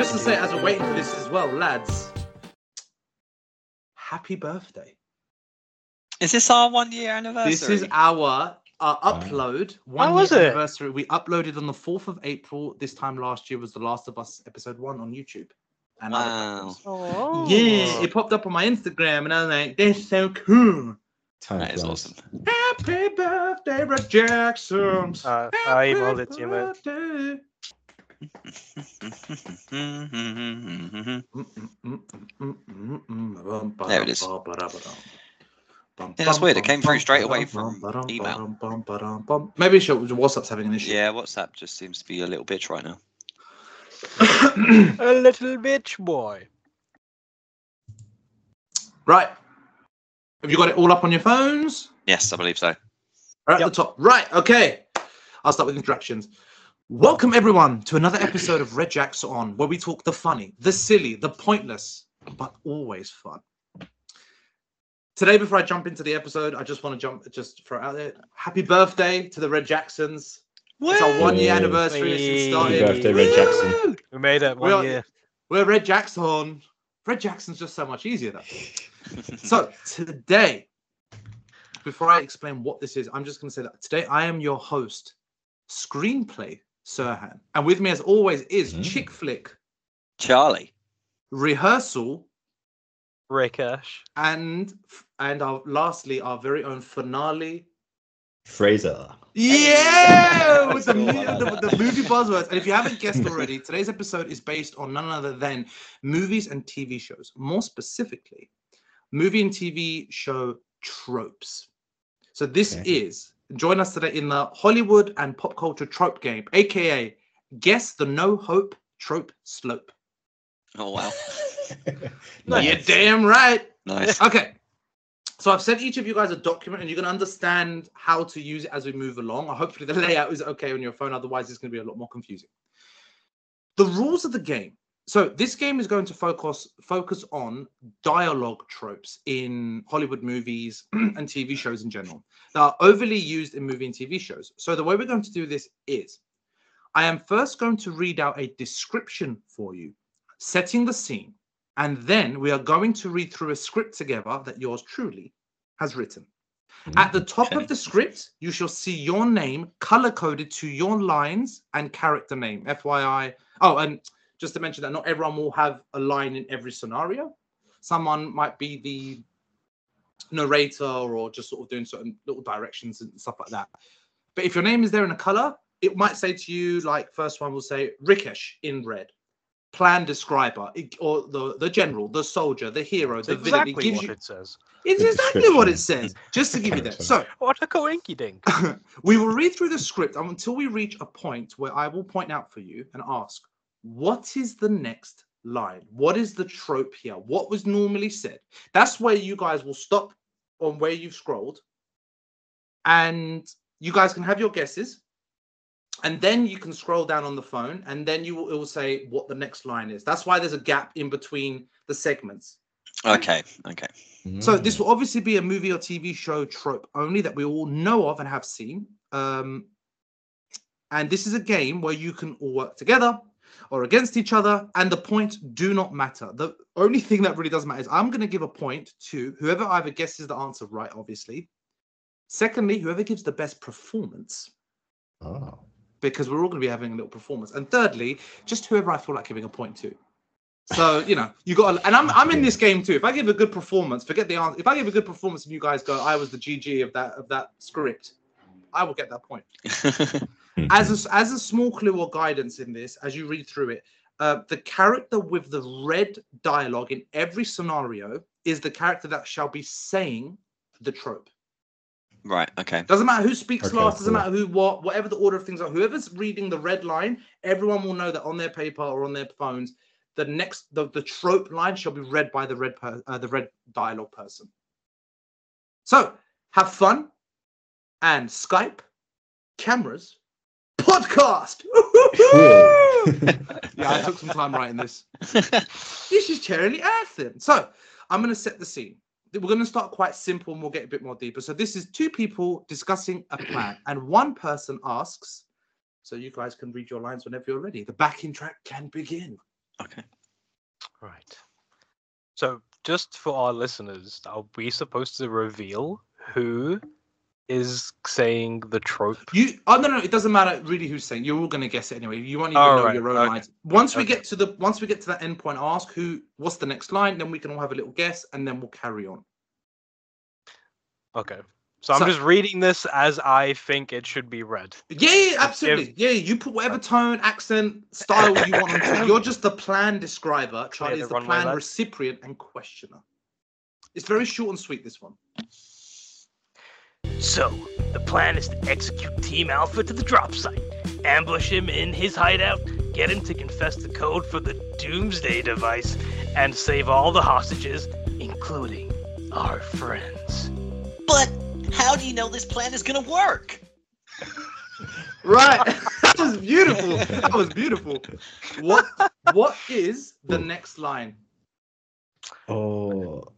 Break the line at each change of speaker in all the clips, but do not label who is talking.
just to say, as we're waiting for this as well, lads, happy birthday.
Is this our 1 year anniversary?
This is our upload.
How was
year
it?
anniversary. We uploaded on the 4th of April. This time last year was The Last of Us episode 1 on YouTube. And other
Wow.
platforms.
Oh.
Yeah, it popped up on my Instagram and I was like, that's so cool.
That is awesome.
Happy birthday, Red Jackson.
I emailed it to you, mate.
There it is. Yeah, that's weird. It came through straight away from email.
Maybe WhatsApp's having an issue.
Yeah, WhatsApp just seems to be a little bitch right now.
A little bitch boy.
Right. Have you got it all up on your phones?
Yes, I believe so.
Right at the top. Right. Okay. I'll start with introductions. Welcome, everyone, to another episode of Red Jacks On, where we talk the funny, the silly, the pointless, but always fun. Today, before I jump into the episode, I just want to throw it out there. Happy birthday to the Red Jacksons. It's our 1 year anniversary since started.
Happy birthday, Red Jackson.
We made it 1 year.
We're Red Jackson. Red Jackson's just so much easier, though. So, today, before I explain what this is, I'm just going to say that today I am your host, Screenplay Sirhan. And with me, as always, is Chick Flick,
Charlie,
Rehearsal,
Rakesh,
and lastly, our very own finale,
Fraser.
Yeah, with the movie buzzwords. And if you haven't guessed already, today's episode is based on none other than movies and TV shows. More specifically, movie and TV show tropes. So this is, join us today in the Hollywood and pop culture trope game, aka Guess the No Hope Trope Slope.
Oh, wow.
Nice. You're damn right.
Nice.
Okay. So I've sent each of you guys a document and you're going to understand how to use it as we move along. Hopefully the layout is okay on your phone. Otherwise, it's going to be a lot more confusing. The rules of the game. So this game is going to focus on dialogue tropes in Hollywood movies and TV shows in general that are overly used in movie and TV shows. So the way we're going to do this is I am first going to read out a description for you, setting the scene. And then we are going to read through a script together that yours truly has written. At the top of the script, you shall see your name color-coded to your lines and character name, FYI. Oh, and just to mention that not everyone will have a line in every scenario. Someone might be the narrator or just sort of doing certain little directions and stuff like that. But if your name is there in a color, it might say to you, like, first one will say Rakesh in red. Plan describer, or the general, the soldier, the hero,
It's
the villain.
exactly what it says.
It's exactly what it says. Just to give you that. So
What a coinky dink.
we will read through the script until we reach a point where I will point out for you and ask, what is the next line? What is the trope here? What was normally said? That's where you guys will stop on where you've scrolled. And you guys can have your guesses. And then you can scroll down on the phone and then it will say what the next line is. That's why there's a gap in between the segments.
Okay.
So this will obviously be a movie or TV show trope only that we all know of and have seen. And this is a game where you can all work together or against each other, and the points do not matter. The only thing that really does matter is I'm going to give a point to whoever either guesses the answer right, obviously. Secondly, whoever gives the best performance.
Oh.
Because we're all going to be having a little performance. And thirdly, just whoever I feel like giving a point to. So, you know, you got to, and I'm in this game too. If I give a good performance, forget the answer. If I give a good performance and you guys go, I was the GG of that script, I will get that point. As a small clue or guidance in this, as you read through it, the character with the red dialogue in every scenario is the character that shall be saying the trope.
Right, okay.
Doesn't matter who speaks last, doesn't
cool.
matter whatever the order of things are. Whoever's reading the red line, everyone will know that on their paper or on their phones, the trope line shall be read by the red dialogue person. So have fun and Skype, cameras, podcast. Yeah, I took some time writing this. This is Charlie Athen. So I'm going to set the scene. We're going to start quite simple and we'll get a bit more deeper. So this is two people discussing a plan and one person asks, so you guys can read your lines whenever you're ready. The backing track can begin.
Okay.
Right. So, just for our listeners, are we supposed to reveal who is saying the trope?
No, it doesn't matter really who's saying. You're all gonna guess it anyway. You won't even know your own lines. Once we get to that end point, ask what's the next line, then we can all have a little guess, and then we'll carry on.
Okay. So I'm just reading this as I think it should be read.
Yeah, absolutely. You put whatever tone, accent, style you want on. You're just the plan describer. Charlie is the plan recipient and questioner. It's very short and sweet, this one.
So, the plan is to execute Team Alpha to the drop site, ambush him in his hideout, get him to confess the code for the Doomsday device, and save all the hostages, including our friends.
But how do you know this plan is going to work?
Right. That was beautiful. What is the next line?
Oh.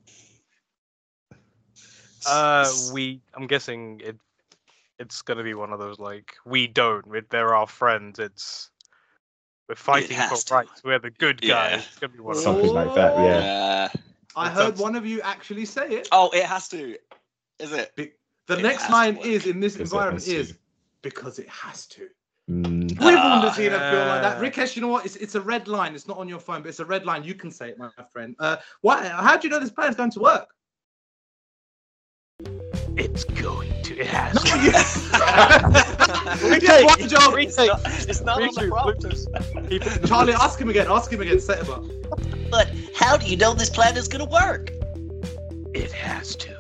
I'm guessing it's gonna be one of those like we don't. They're our friends. We're fighting for rights. We're the good guys. It's gonna be one of
something like that. Yeah.
I heard one of you actually say it.
Oh, it has to. Is it?
The next line is in this environment is because it has to.
Mm.
We've all seen it feel like that. Rikesh, you know what? It's a red line. It's not on your phone, but it's a red line. You can say it, my friend. How do you know this plan is going to work?
It's going to. It has to.
It's not on the prompters.
Charlie, ask him again. Set him up.
But how do you know this plan is going to work?
It has to.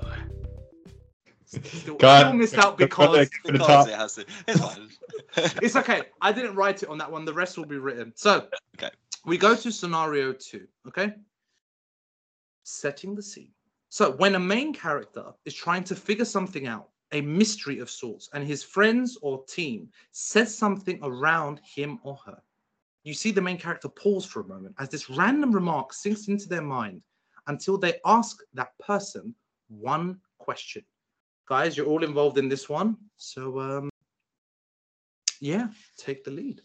Still missed out because
it has to. It's fine.
It's okay. I didn't write it on that one. The rest will be written. So, we go to scenario 2. Okay. Setting the scene. So when a main character is trying to figure something out, a mystery of sorts, and his friends or team says something around him or her, you see the main character pause for a moment as this random remark sinks into their mind until they ask that person one question. Guys, you're all involved in this one. So, take the lead.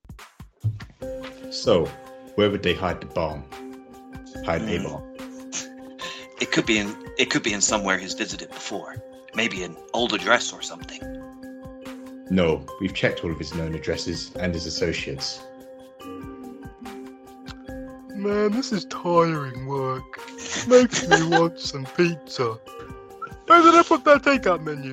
So, where would they hide the bomb? Hide a bomb.
It could be in somewhere he's visited before. Maybe an old address or something.
No, we've checked all of his known addresses and his associates.
Man, this is tiring work. Makes me want some pizza. Where did I put that takeout menu?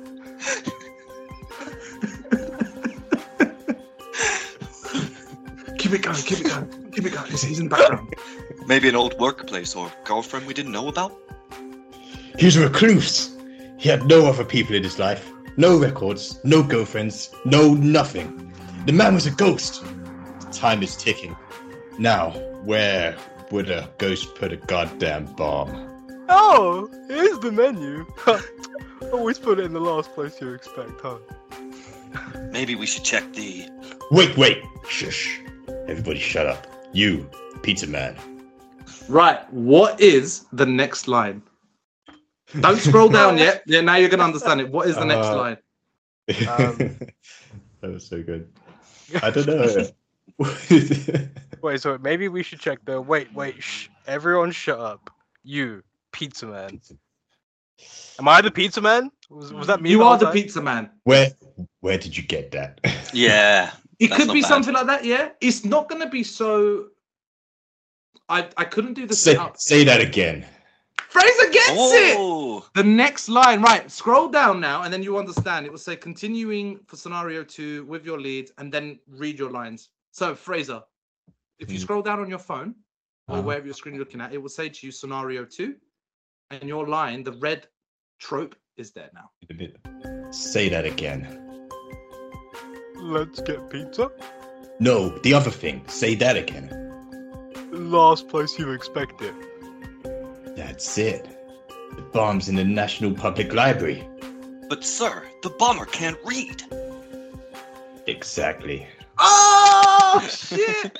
Keep it going. He's in the background.
Maybe an old workplace or girlfriend we didn't know about?
He's a recluse. He had no other people in his life. No records, no girlfriends, no nothing. The man was a ghost. Time is ticking. Now, where would a ghost put a goddamn bomb?
Oh, here's the menu. Always put it in the last place you expect, huh?
Maybe we should check the...
Wait. Shush. Everybody shut up. You, pizza man.
Right, what is the next line? Don't scroll down yet. Yeah, now you're going to understand it. What is the next line?
That was so good. I don't know.
Wait, so maybe we should check the... Wait, shh. Everyone shut up. You, pizza man. Am I the pizza man? Was that me?
You are the pizza man.
Where did you get that?
Yeah.
It could be something like that, yeah? It's not going to be so... I couldn't do the setup.
Say that again.
Fraser gets it! The next line. Right, scroll down now, and then you understand. It will say, continuing for scenario 2 with your lead, and then read your lines. So, Fraser, if you scroll down on your phone, or wherever your screen you're looking at, it will say to you scenario 2, and your line, the red trope, is there now.
Say that again.
Let's get pizza?
No, the other thing. Say that again.
Last place you expect it.
That's it. The bomb's in the National Public Library.
But sir, the bomber can't read.
Exactly.
Oh, shit!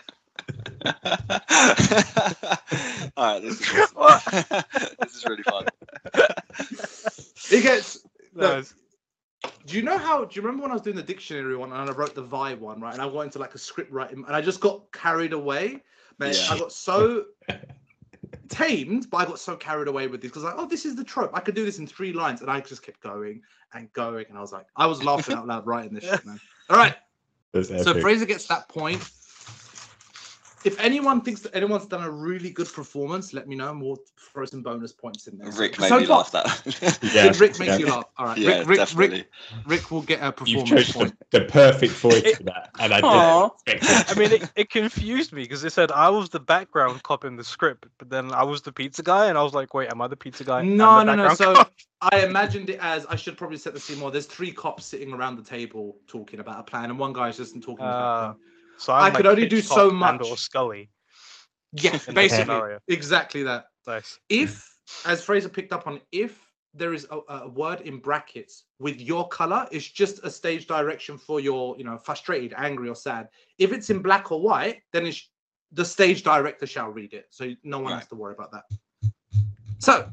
Alright, this is really fun.
It gets...
Nice.
Do you remember when I was doing the dictionary one and I wrote the vibe one, right? And I went into like a script writing and I just got carried away. Man,
Yeah.
I got so tamed, but I got so carried away with this because like, oh, this is the trope. I could do this in 3 lines, and I just kept going and going, and I was like, I was laughing out loud writing this shit, man. All right,
That's
so
epic.
Fraser gets that point. If anyone thinks that anyone's done a really good performance, let me know, and we'll throw some bonus points in there.
Rick made
So
me
far-
laugh that.
Yeah,
Did Rick make
yeah.
you laugh? All right,
Yeah, definitely.
Rick will get a
You've
performance
chosen
point.
the perfect voice for that, and I
Aw.
didn't expect it.
I mean, it confused me because it said I was the background cop in the script, but then I was the pizza guy, and I was like, wait, am I the pizza guy? and
No,
the
no, no.
background
So
cop?
I imagined it as I should probably set the scene more. There's 3 cops sitting around the table talking about a plan, and one guy's just talking about the plan.
So I'm
I could
like
only do
Hitchcock
so
and
much.
or Scully.
Yeah,
in the
basically,
scenario.
exactly that.
Nice.
If, as Fraser picked up on, if there is a word in brackets with your color, it's just a stage direction for your, frustrated, angry, or sad. If it's in black or white, then it's the stage director shall read it, so no one has to worry about that. So,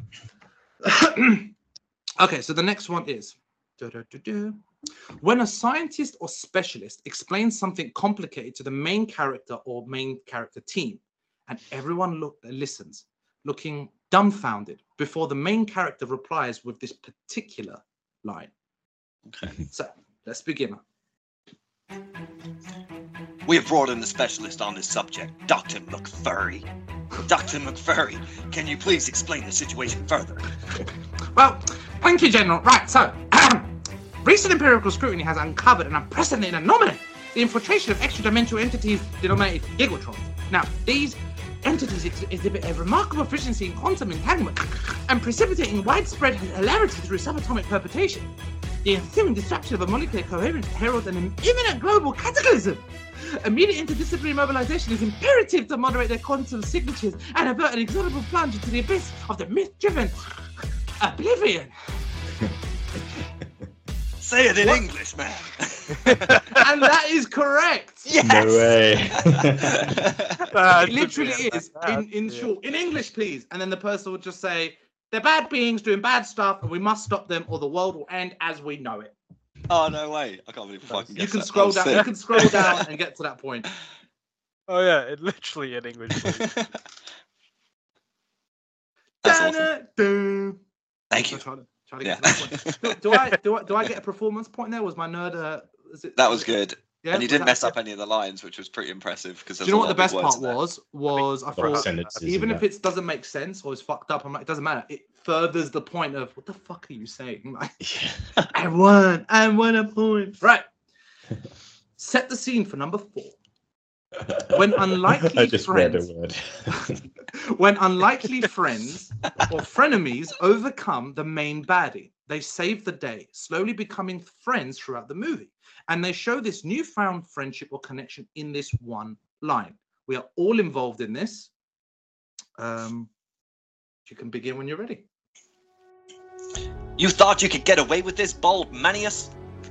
okay, so the next one is when a scientist or specialist explains something complicated to the main character or main character team, and everyone listens, looking dumbfounded before the main character replies with this particular line.
Okay.
So, let's begin.
We have brought in a specialist on this subject, Dr. McFurry. Dr. McFurry, can you please explain the situation further?
Well, thank you, General. Right, so, recent empirical scrutiny has uncovered an unprecedented anomaly, the infiltration of extra-dimensional entities denominated gigatrons. Now, these entities exhibit a remarkable efficiency in quantum entanglement and precipitating widespread hilarity through subatomic perpetuation. The ensuing disruption of a molecular coherence heralds an imminent global cataclysm. Immediate interdisciplinary mobilization is imperative to moderate their quantum signatures and avert an inexorable plunge into the abyss of the myth-driven oblivion.
Say it in English, man.
And that is correct.
Yes.
No way.
It literally is in short. In English, please. And then the person would just say, they're bad beings doing bad stuff and we must stop them or the world will end as we know it.
Oh, no way. I can't believe if I can
You
guess
can
that.
scroll
That
down.
was
You can scroll down and get to that point.
Oh yeah, it literally in English.
sick. That's awesome.
Da-da-da.
Thank you.
Try to
Yeah.
get to that point. Do I get a performance point there? Was my nerd?
That was good.
Yeah,
And you
was
didn't
that-
mess up any of the lines, which was pretty impressive. Because
Do you know what the best part was? I
Or
thought
sentences
even
and
if it doesn't make sense or is fucked up, I'm like, it doesn't matter. It furthers the point of what the fuck are you saying? Like,
that.
I won a point. Right. Set the scene for number 4. When unlikely
I just read
friends,
a word.
when unlikely friends or frenemies overcome the main baddie, they save the day, slowly becoming friends throughout the movie. And they show this newfound friendship or connection in this one line. We are all involved in this. You can begin when you're ready.
You thought you could get away with this, Bald Manius?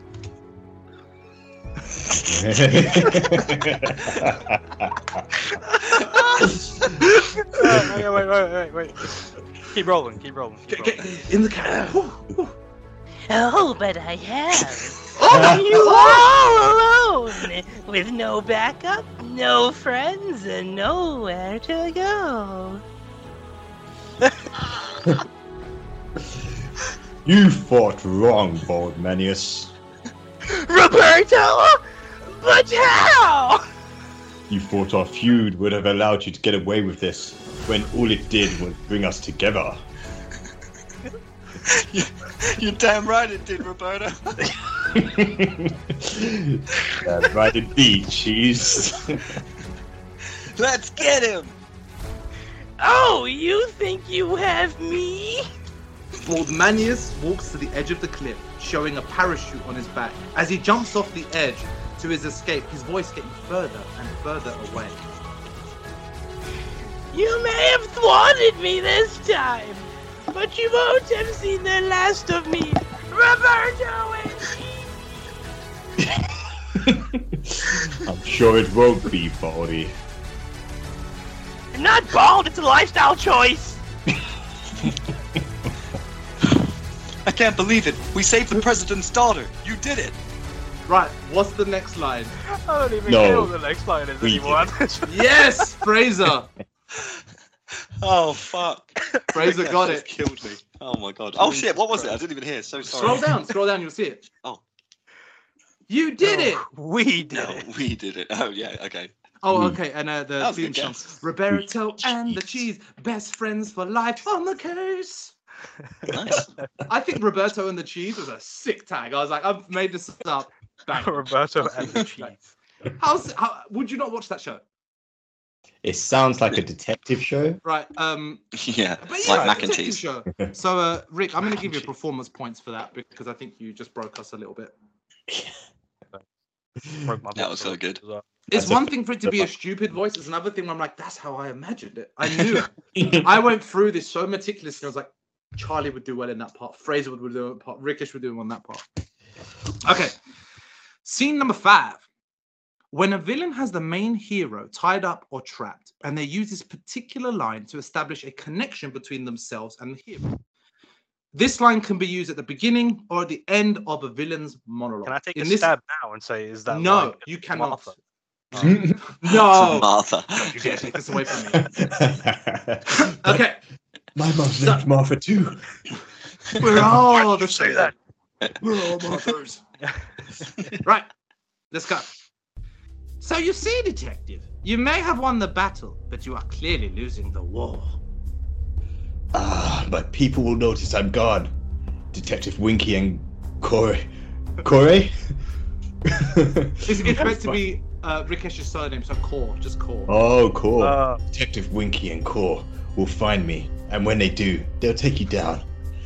Wait. Keep rolling.
In the car.
Oh, but I have. You all alone, with no backup, no friends, and nowhere to go.
You fought wrong, Bald Manius.
Roberto? But how?
You thought our feud would have allowed you to get away with this, when all it did was bring us together.
You're damn right it did, Roberto.
That's right indeed, Cheese.
Let's get him.
Oh, you think you have me?
Bald Manius walks to the edge of the cliff, showing a parachute on his back. As he jumps off the edge to his escape, his voice getting further and further away.
You may have thwarted me this time, but you won't have seen the last of me, Roberto and
I'm sure it won't be, Baldy.
I'm not bald, it's a lifestyle choice.
I can't believe it. We saved the president's daughter. You did it.
Right, what's the next line?
I don't even
No.
care what the next line is
We
anymore.
Yes, Fraser.
Oh fuck!
Fraser got
Just
it.
Killed me. Oh my god. Oh shit! What was it? I didn't even hear. So sorry.
Scroll down, you'll see it.
Oh.
You did it.
We did
No,
it.
we did it. Oh yeah. Okay.
Oh, okay, and the
That was a
theme
good
song.
guess.
Roberto and the cheese, best friends for life on the case.
Nice.
I think Roberto and the cheese was a sick tag. I was like, I've made this up. Bang.
Roberto and the cheese.
How would you not watch that show?
It sounds like a detective show.
Right.
Yeah.
But yeah,
Like mac and
detective
cheese.
show. So, Rick, I'm going to give you performance points for that because I think you just broke us a little bit.
Broke my
That was so
voice
good.
as well.
It's
That's a-
one thing for it to be a stupid voice. It's another thing where I'm like, that's how I imagined it. I knew it. I went through this so meticulously. I was like, Charlie would do well in that part. Fraser would do that part. Rickish would do on that part. Okay. Scene number 5. When a villain has the main hero tied up or trapped, and they use this particular line to establish a connection between themselves and the hero. This line can be used at the beginning or at the end of a villain's monologue.
Can I take
In
a
this-
stab now and say, is that
No,
like
you cannot.
Martha?
No.
Martha.
You can't take this away from me. Okay.
My mom's named Martha too.
We're all the
say
same.
that?
We're all Marthas. Right. Let's go. So you see, detective, you may have won the battle, but you are clearly losing the war.
Ah, but people will notice I'm gone. Detective Winky and Corey. Corey?
It's meant to be Rikesh's surname, so Core, just Core.
Oh, cool.
Uh,
Detective Winky and Core will find me, and when they do, they'll take you down.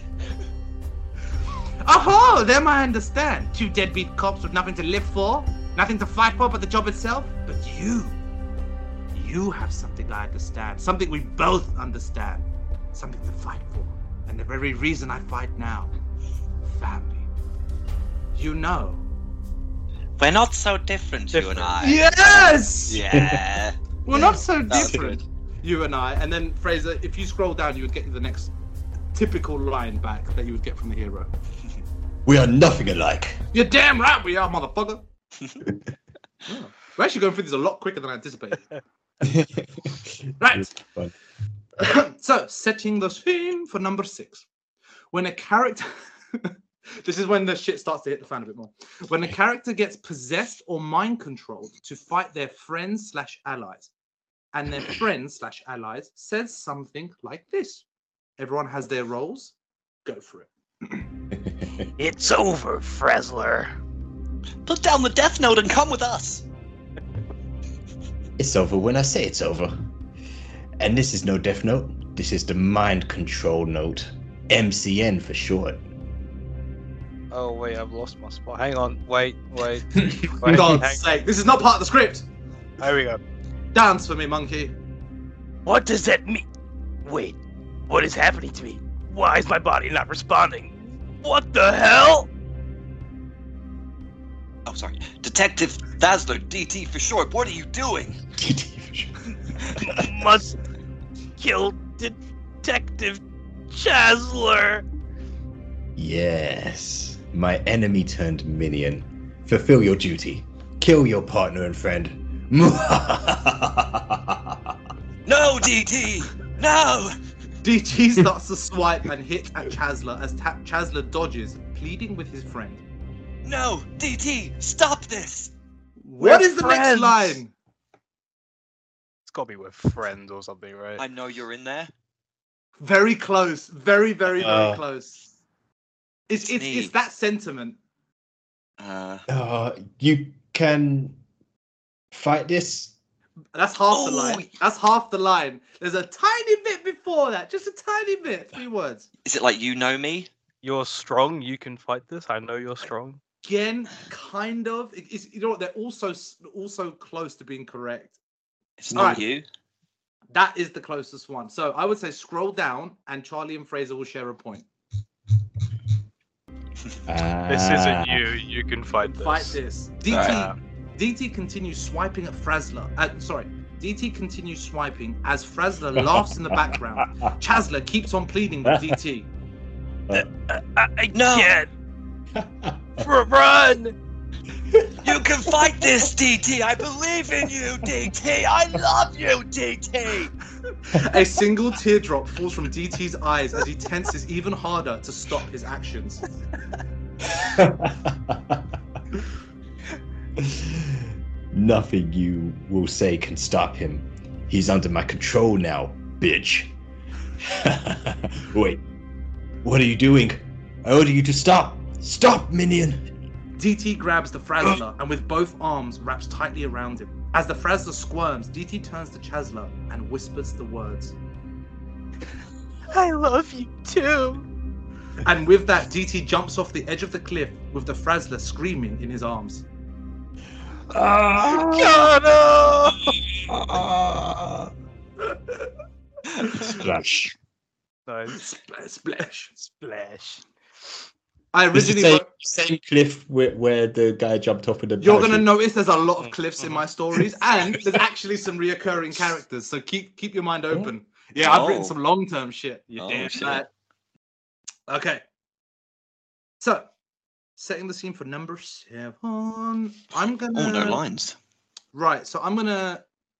Oh, them I understand. 2 deadbeat cops with nothing to live for, nothing to fight for but the job itself. But you have something I understand, something we both understand, something to fight for. And the very reason I fight now, family. You know.
We're not so different, you and I.
Yes!
Yeah.
We're not so
That's
different,
good.
you and I. And then, Fraser, if you scroll down, you would get the next typical line back that you would get from the hero.
We are nothing alike.
You're damn right we are, motherfucker. Oh, we're actually going through this a lot quicker than I anticipated. Right.
Fun.
So, setting the scene for number 6. When a character... This is when the shit starts to hit the fan a bit more. When a character gets possessed or mind controlled to fight their friends/allies, and their friends/allies says something like this. Everyone has their roles. Go for it.
It's over, Frazzler.
Put down the death note and come with us.
It's over when I say it's over. And this is no death note. This is the mind control note. MCN for short.
oh wait, I've lost my spot. Hang on, wait.
For God's sake, this is not part of the script.
There we go.
Dance for me, monkey.
What does that mean? Wait, what is happening to me? Why is my body not responding? What the hell?
Oh, sorry. Detective Dazzler, DT for short. What are you doing?
Must kill Detective Chasler.
Yes, my enemy turned minion. Fulfill your duty. Kill your partner and friend.
No, DT! No!
DT starts to swipe and hit at Chasler as Chasler dodges, pleading with his friend.
No, DT! Stop this!
What is the next
friends.
line?
It's got to be with friends or something, right?
I know you're in there.
Very close. Very, very, very
Uh,
close. It's
neat.
that sentiment.
You can fight this.
That's half the
Oh.
line. That's half the line. There's a tiny bit before that. Just a tiny bit. 3 words.
Is it like you know me?
You're strong. You can fight this. I know you're strong.
Again, kind of. It's, you know what? They're also close to being correct.
It's not
Alright.
you.
That is the closest one. So I would say scroll down, and Charlie and Fraser will share a point.
This isn't you. You can fight this.
Fight this. DT continues swiping at Frazzler. DT continues swiping as Frazzler laughs in the background. Chasler keeps on pleading with DT.
I
No.
can't. Run!
You can fight this, DT. I believe in you, DT. I love you, DT.
A single teardrop falls from DT's eyes as he tenses even harder to stop his actions.
Nothing you will say can stop him. He's under my control now, bitch. Wait, what are you doing? I order you to stop. Stop, minion.
DT grabs the Frazzler and with both arms wraps tightly around him. As the Frazzler squirms, DT turns to Chazla and whispers the words.
I love you too.
And with that, DT jumps off the edge of the cliff with the Frazzler screaming in his arms.
Splash.
Nice.
Splash.
Splash.
I
This is
originally
the same cliff where the guy jumped off with the
You're gonna
parachute.
notice there's a lot of cliffs in my stories, and there's actually some reoccurring characters. So keep your mind open. Yeah, I've written
Oh.
some long-term shit. You
Oh,
damn
shit.
right. Okay. So, setting the scene for number 7. I'm gonna.
Oh, no lines.
Right. So I'm gonna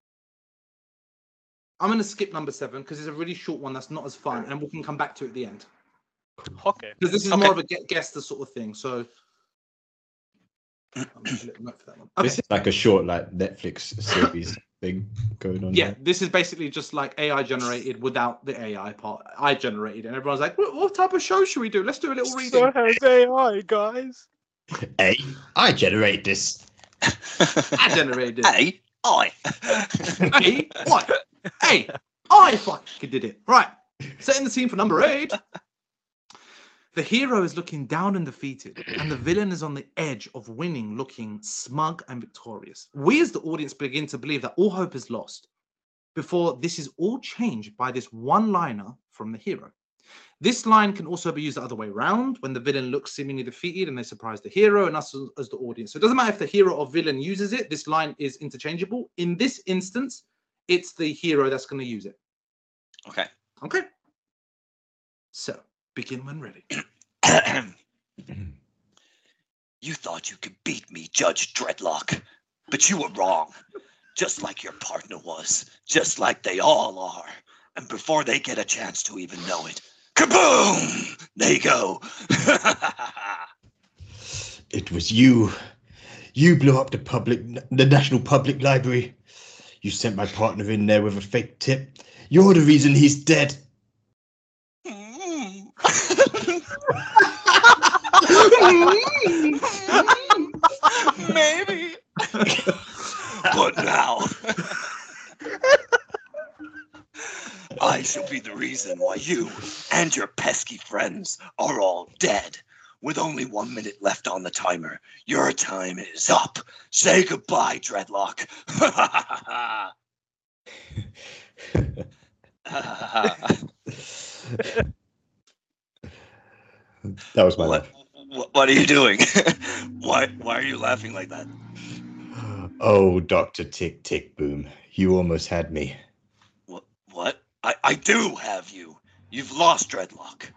skip number 7 because it's a really short one that's not as fun, and we can come back to it at the end.
Okay.
Because this is
Okay.
more of a guess the sort of thing. So. I'm gonna a little note for that one. Okay.
This is like a short, like Netflix series thing going on.
Yeah,
there.
this is basically just like AI generated without the AI part. I generated, and everyone's like, "What type of show should we do? Let's do a little reading."
So has AI, guys.
Hey, I generate this.
I generated.
Hey, I.
Hey, what? Hey, I fucking did it. Right, setting the scene for number 8. The hero is looking down and defeated, and the villain is on the edge of winning, looking smug and victorious. We as the audience begin to believe that all hope is lost before this is all changed by this one-liner from the hero. This line can also be used the other way around, when the villain looks seemingly defeated and they surprise the hero and us as the audience. So it doesn't matter if the hero or villain uses it, this line is interchangeable. In this instance, it's the hero that's going to use it.
Okay.
Okay? So, begin when ready.
You thought you could beat me, Judge Dreadlock, but you were wrong. Just like your partner was, just like they all are. And before they get a chance to even know it, kaboom! They go.
It was you. You blew up the National Public Library. You sent my partner in there with a fake tip. You're the reason he's dead.
Maybe. But now, I shall be the reason why you and your pesky friends are all dead. With only 1 minute left on the timer, your time is up. Say goodbye, Dreadlock.
That was my laugh.
What are you doing? Why are you laughing like that?
Oh, Dr. Tick Tick Boom, you almost had me.
What? I do have you. You've lost, Dreadlock.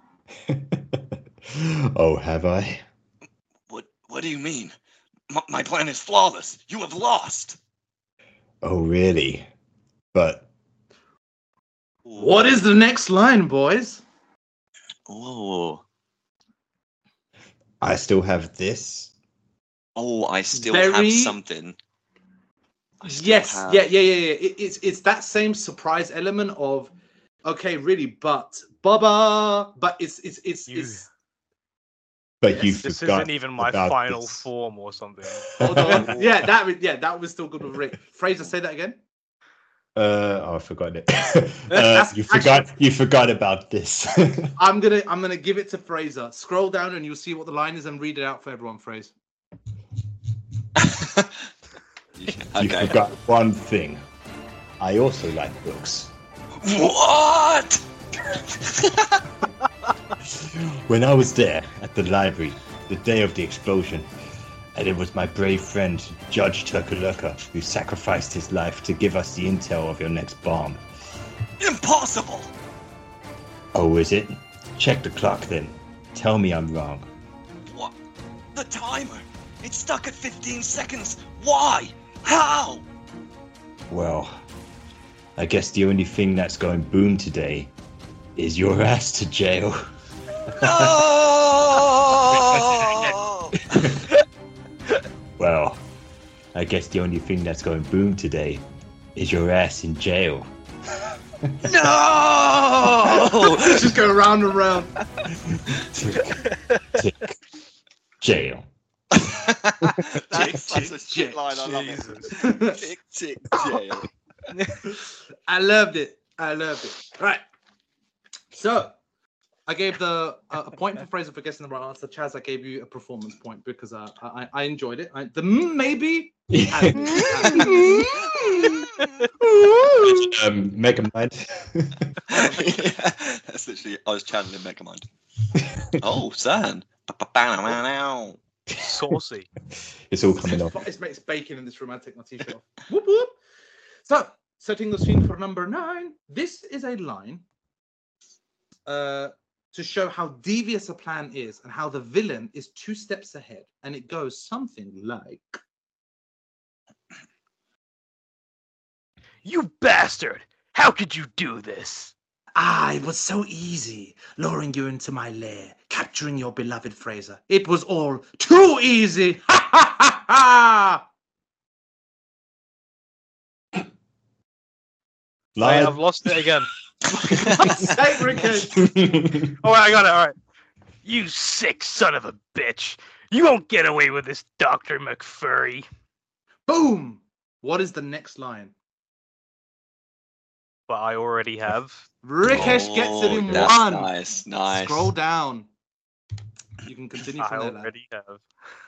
Oh, have I?
What do you mean? My plan is flawless. You have lost.
Oh, really? But
What is the next line, boys?
Oh.
I still have this.
Oh, I still
Very-
have something. I still
Yes,
have-
yeah. It's that same surprise element of, okay, really, but Baba, but it's
But you
This
forgot
isn't even my
about
final
this.
form or something.
hold on. that was still good with Rick. Fraser, say that again.
I forgot it.
That's
you forgot about this.
I'm gonna give it to Fraser. Scroll down and you'll see what the line is and read it out for everyone, Fraser.
You
Okay.
forgot one thing. I also like books.
What?
When I was there at the library, the day of the explosion, and it was my brave friend, Judge Turkalurka, who sacrificed his life to give us the intel of your next bomb.
Impossible.
Oh, is it? Check the clock then. Tell me I'm wrong.
What? The timer. It's stuck at 15 seconds. Why? How?
Well, I guess the only thing that's going boom today is your ass to jail.
No!
Well, I guess the only thing that's going boom today is your ass in jail.
No!
Just go round and round.
Tick. Jail.
That's such a shit line. I love it. Tick, tick, jail.
I loved it. Right. So, I gave a point for Fraser for guessing the right answer. Chaz, I gave you a performance point because I enjoyed it. Maybe.
Megamind.
Yeah, that's literally. I was channeling Megamind. Oh, Zan.
Saucy.
It's all coming off.
It's baking in this room. I take my t-shirt off. Whoop whoop. So, setting the scene for number 9. This is a line to show how devious a plan is and how the villain is 2 steps ahead. And it goes something like,
You bastard! How could you do this?
it was so easy, luring you into my lair, capturing your beloved Fraser. It was all too easy. Ha ha ha ha!
Hey, I've lost it again.
Say, Rickard.
Oh, I got it. All right.
You sick son of a bitch! You won't get away with this, Dr. McFurry.
Boom. What is the next line?
But I already have.
Rikesh gets it in
that's
1.
Nice.
Scroll down. You can continue
I
from there. lad.
already have.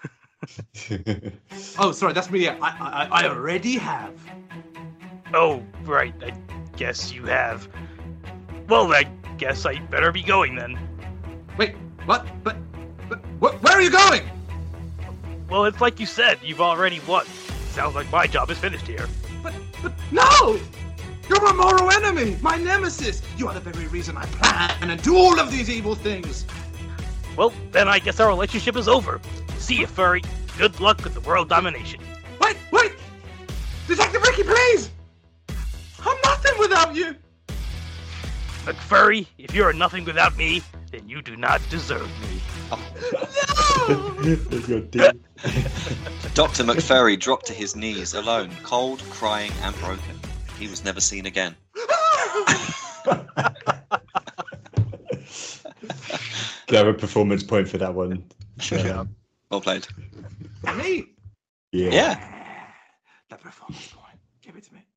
Oh, sorry, that's me. Yeah, I already have.
Oh, right. I guess you have. Well, I guess I better be going then.
Wait, what? But where are you going?
Well, it's like you said. You've already won. Sounds like my job is finished here.
But no! You're my mortal enemy, my nemesis. You are the very reason I plan and do all of these evil things.
Well, then I guess our relationship is over. See you, furry. Good luck with the world domination.
Wait! Detective Ricky, please! I'm nothing without you.
McFurry, if you are nothing without me, then you do not deserve me.
Your dick.
Dr. McFurry dropped to his knees alone, cold, crying, and broken. He was never seen again.
Can I have a performance point for that one?
Well played.
Me?
Yeah.
The performance point. Give it to me.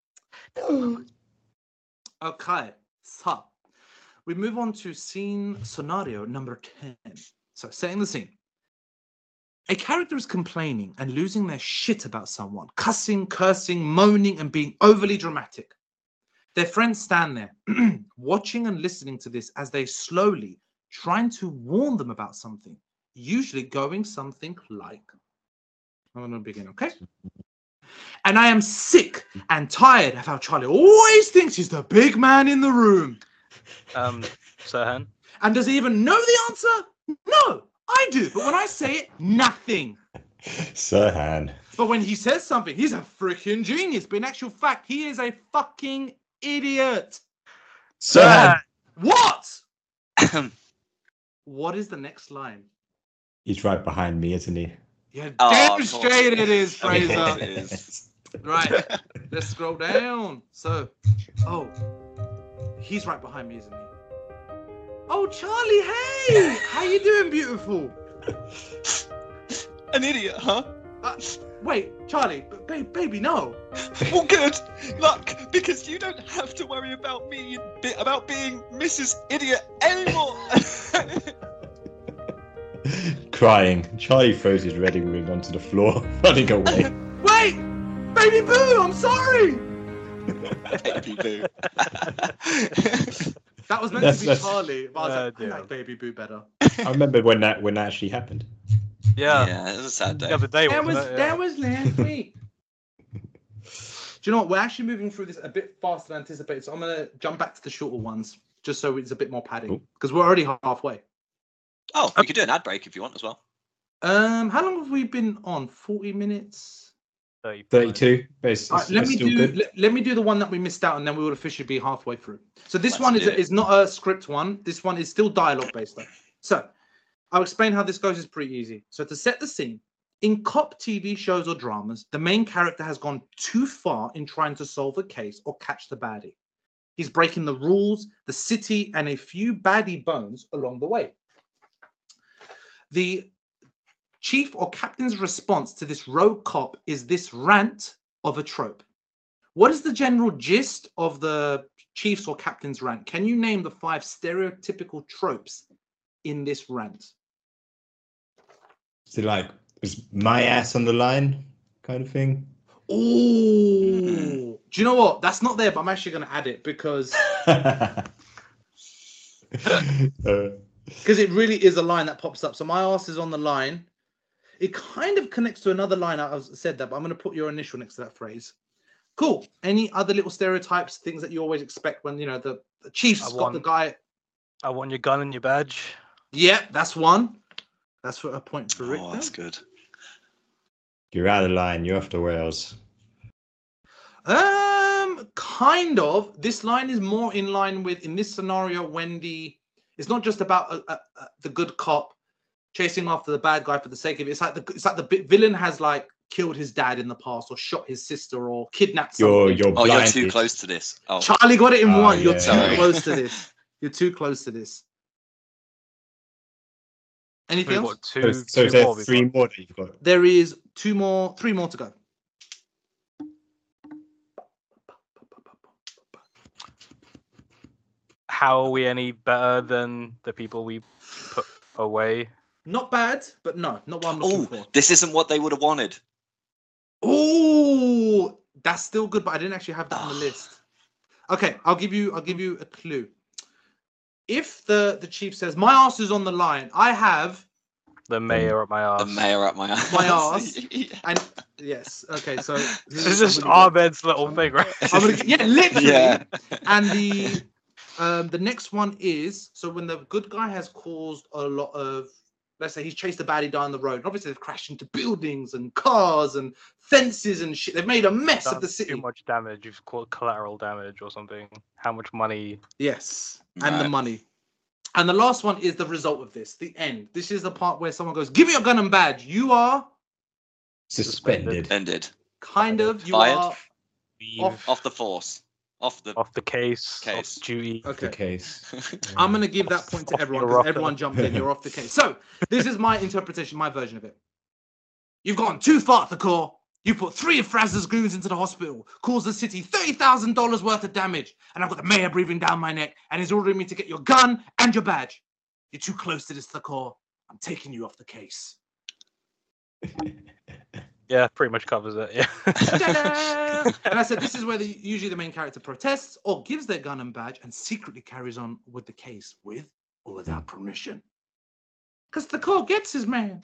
Okay, so we move on to scenario number 10. So, setting the scene. A character is complaining and losing their shit about someone, cussing, cursing, moaning, and being overly dramatic. Their friends stand there, watching and listening to this as they slowly trying to warn them about something, usually going something like, I'm going to begin, okay? And I am sick and tired of how Charlie always thinks he's the big man in the room.
Sirhan?
And does he even know the answer? No, I do. But when I say it, nothing.
Sirhan.
But when he says something, he's a freaking genius. But in actual fact, he is a fucking idiot.
Sirhan.
What? What is the next line?
He's right behind me, isn't he?
Yeah,
Oh,
damn
of
straight it is,
Of course
Fraser.
it is.
Right, let's scroll down. So, he's right behind me, isn't he? Oh, Charlie, hey! How you doing, beautiful?
An idiot, huh?
Wait, Charlie, baby, no.
Well, good luck, because you don't have to worry about me about being Mrs. Idiot anymore.
Crying. Charlie throws his wedding ring onto the floor, running away.
Wait! Baby Boo, I'm sorry!
Baby Boo.
That was meant to be Charlie, but I was like, I
dear.
like Baby Boo better.
I remember when that actually happened.
Yeah.
Yeah, it was a sad day.
The other day,
That
wasn't it?
that was last week. Do you know what? We're actually moving through this a bit faster than anticipated, so I'm going to jump back to the shorter ones, just so it's a bit more padding, because we're already halfway.
Oh, we could do an ad break if you want as well.
How long have we been on? 40 minutes.
32. But it's
Let me
still
do.
good.
Let me do the one that we missed out, and then we will officially be halfway through. So this
Let's
one
do it.
is not a script one. This one is still dialogue based though. So I'll explain how this goes. It's pretty easy. So to set the scene, in cop TV shows or dramas, the main character has gone too far in trying to solve a case or catch the baddie. He's breaking the rules, the city, and a few baddie bones along the way. The chief or captain's response to this rogue cop is this rant of a trope. What is the general gist of the chief's or captain's rant? Can you name the 5 stereotypical tropes in this rant?
So like, is my ass on the line kind of thing?
Ooh. Do you know what? That's not there, but I'm actually going to add it because it really is a line that pops up. So my ass is on the line. It kind of connects to another line. I said that, but I'm going to put your initial next to that phrase. Cool. Any other little stereotypes, things that you always expect when, the chief's got the guy.
I want your gun and your badge.
Yeah, that's one. That's for a point for Rick.
Oh, that's good.
You're out of line. You're off the rails.
Kind of. This line is more in line with, in this scenario, Wendy. It's not just about the good cop chasing after the bad guy for the sake of it. It's like the villain has like killed his dad in the past, or shot his sister, or kidnapped someone.
You're
Oh,
blinded.
you're too close to this. Oh,
Charlie got it in
Oh,
one. You're
yeah.
too
Sorry.
close to this. You're too close to this. Anything
We've
else?
got two.
So
two
is there
more we've
3
got.
more that you've got?
There is 3 more to go.
How are we any better than the people we put away?
Not bad, but no, not what I'm looking for.
this isn't what they would have wanted.
Oh, that's still good, but I didn't actually have that on the list. Okay, I'll give you a clue. If the chief says, "My ass is on the line," I have
The mayor at my ass.
The mayor at my ass.
my ass, and yes, okay. So
This is just Ahmed's little thing, right?
yeah, literally.
Yeah.
And the next one is, so when the good guy has caused a lot of, let's say he's chased a baddie down the road, and obviously they've crashed into buildings and cars and fences and shit. They've made a mess of the
Done
city.
Too much damage. You've called collateral damage or something. How much money?
Yes, and the
Right.
money. And the last one is the result of this, the end. This is the part where someone goes, "Give me your gun and badge." You are
Suspended.
Ended.
kind of, you
Fired?
are
Leave
off.
Off the force. Off the.
off the case.
Case.
Off duty.
The
Okay.
case.
I'm going to give that point to
Off
everyone
your
because
rocker.
everyone jumped in. You're off the case. So this is my interpretation, my version of it. You've gone too far, Thakor. You put 3 of Fraz's goons into the hospital, caused the city $30,000 worth of damage, and I've got the mayor breathing down my neck, and he's ordering me to get your gun and your badge. You're too close to this, Thakor. I'm taking you off the case.
Yeah, pretty much covers it. Yeah.
Ta-da! And I said, this is where usually the main character protests or gives their gun and badge and secretly carries on with the case with or without permission. Because Thakor gets his man.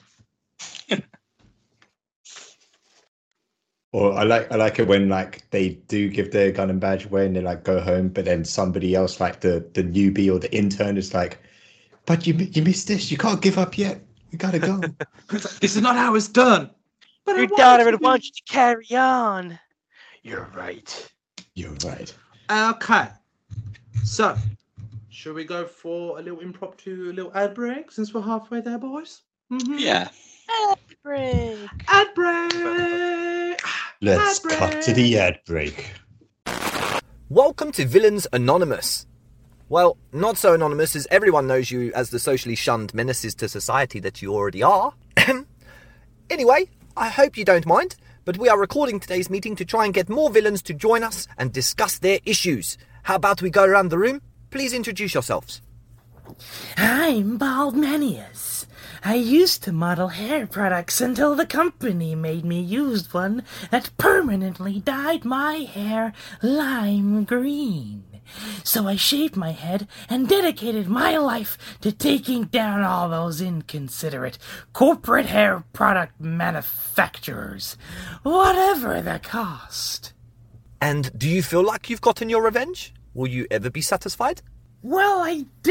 Or I like it when like they do give their gun and badge away and they like go home, but then somebody else, like the newbie or the intern, is like, "But you missed this. You can't give up yet. You gotta go."
It's like, this is not how it's done. But I
Your
wanted
daughter
to
would
be-
want you to carry on. You're right.
You're right.
Okay. So, should we go for a little impromptu, a little ad break since we're halfway there, boys? Mhm.
Yeah.
Break.
Ad break.
Let's
Ad
cut to the ad break.
Welcome to Villains Anonymous. Well, not so anonymous as everyone knows you as the socially shunned menaces to society that you already are. Anyway, I hope you don't mind, but we are recording today's meeting to try and get more villains to join us and discuss their issues. How about we go around the room? Please introduce yourselves.
I'm Baldmanius. I used to model hair products until the company made me use one that permanently dyed my hair lime green. So I shaved my head and dedicated my life to taking down all those inconsiderate corporate hair product manufacturers, whatever the cost.
And do you feel like you've gotten your revenge? Will you ever be satisfied?
Well, I did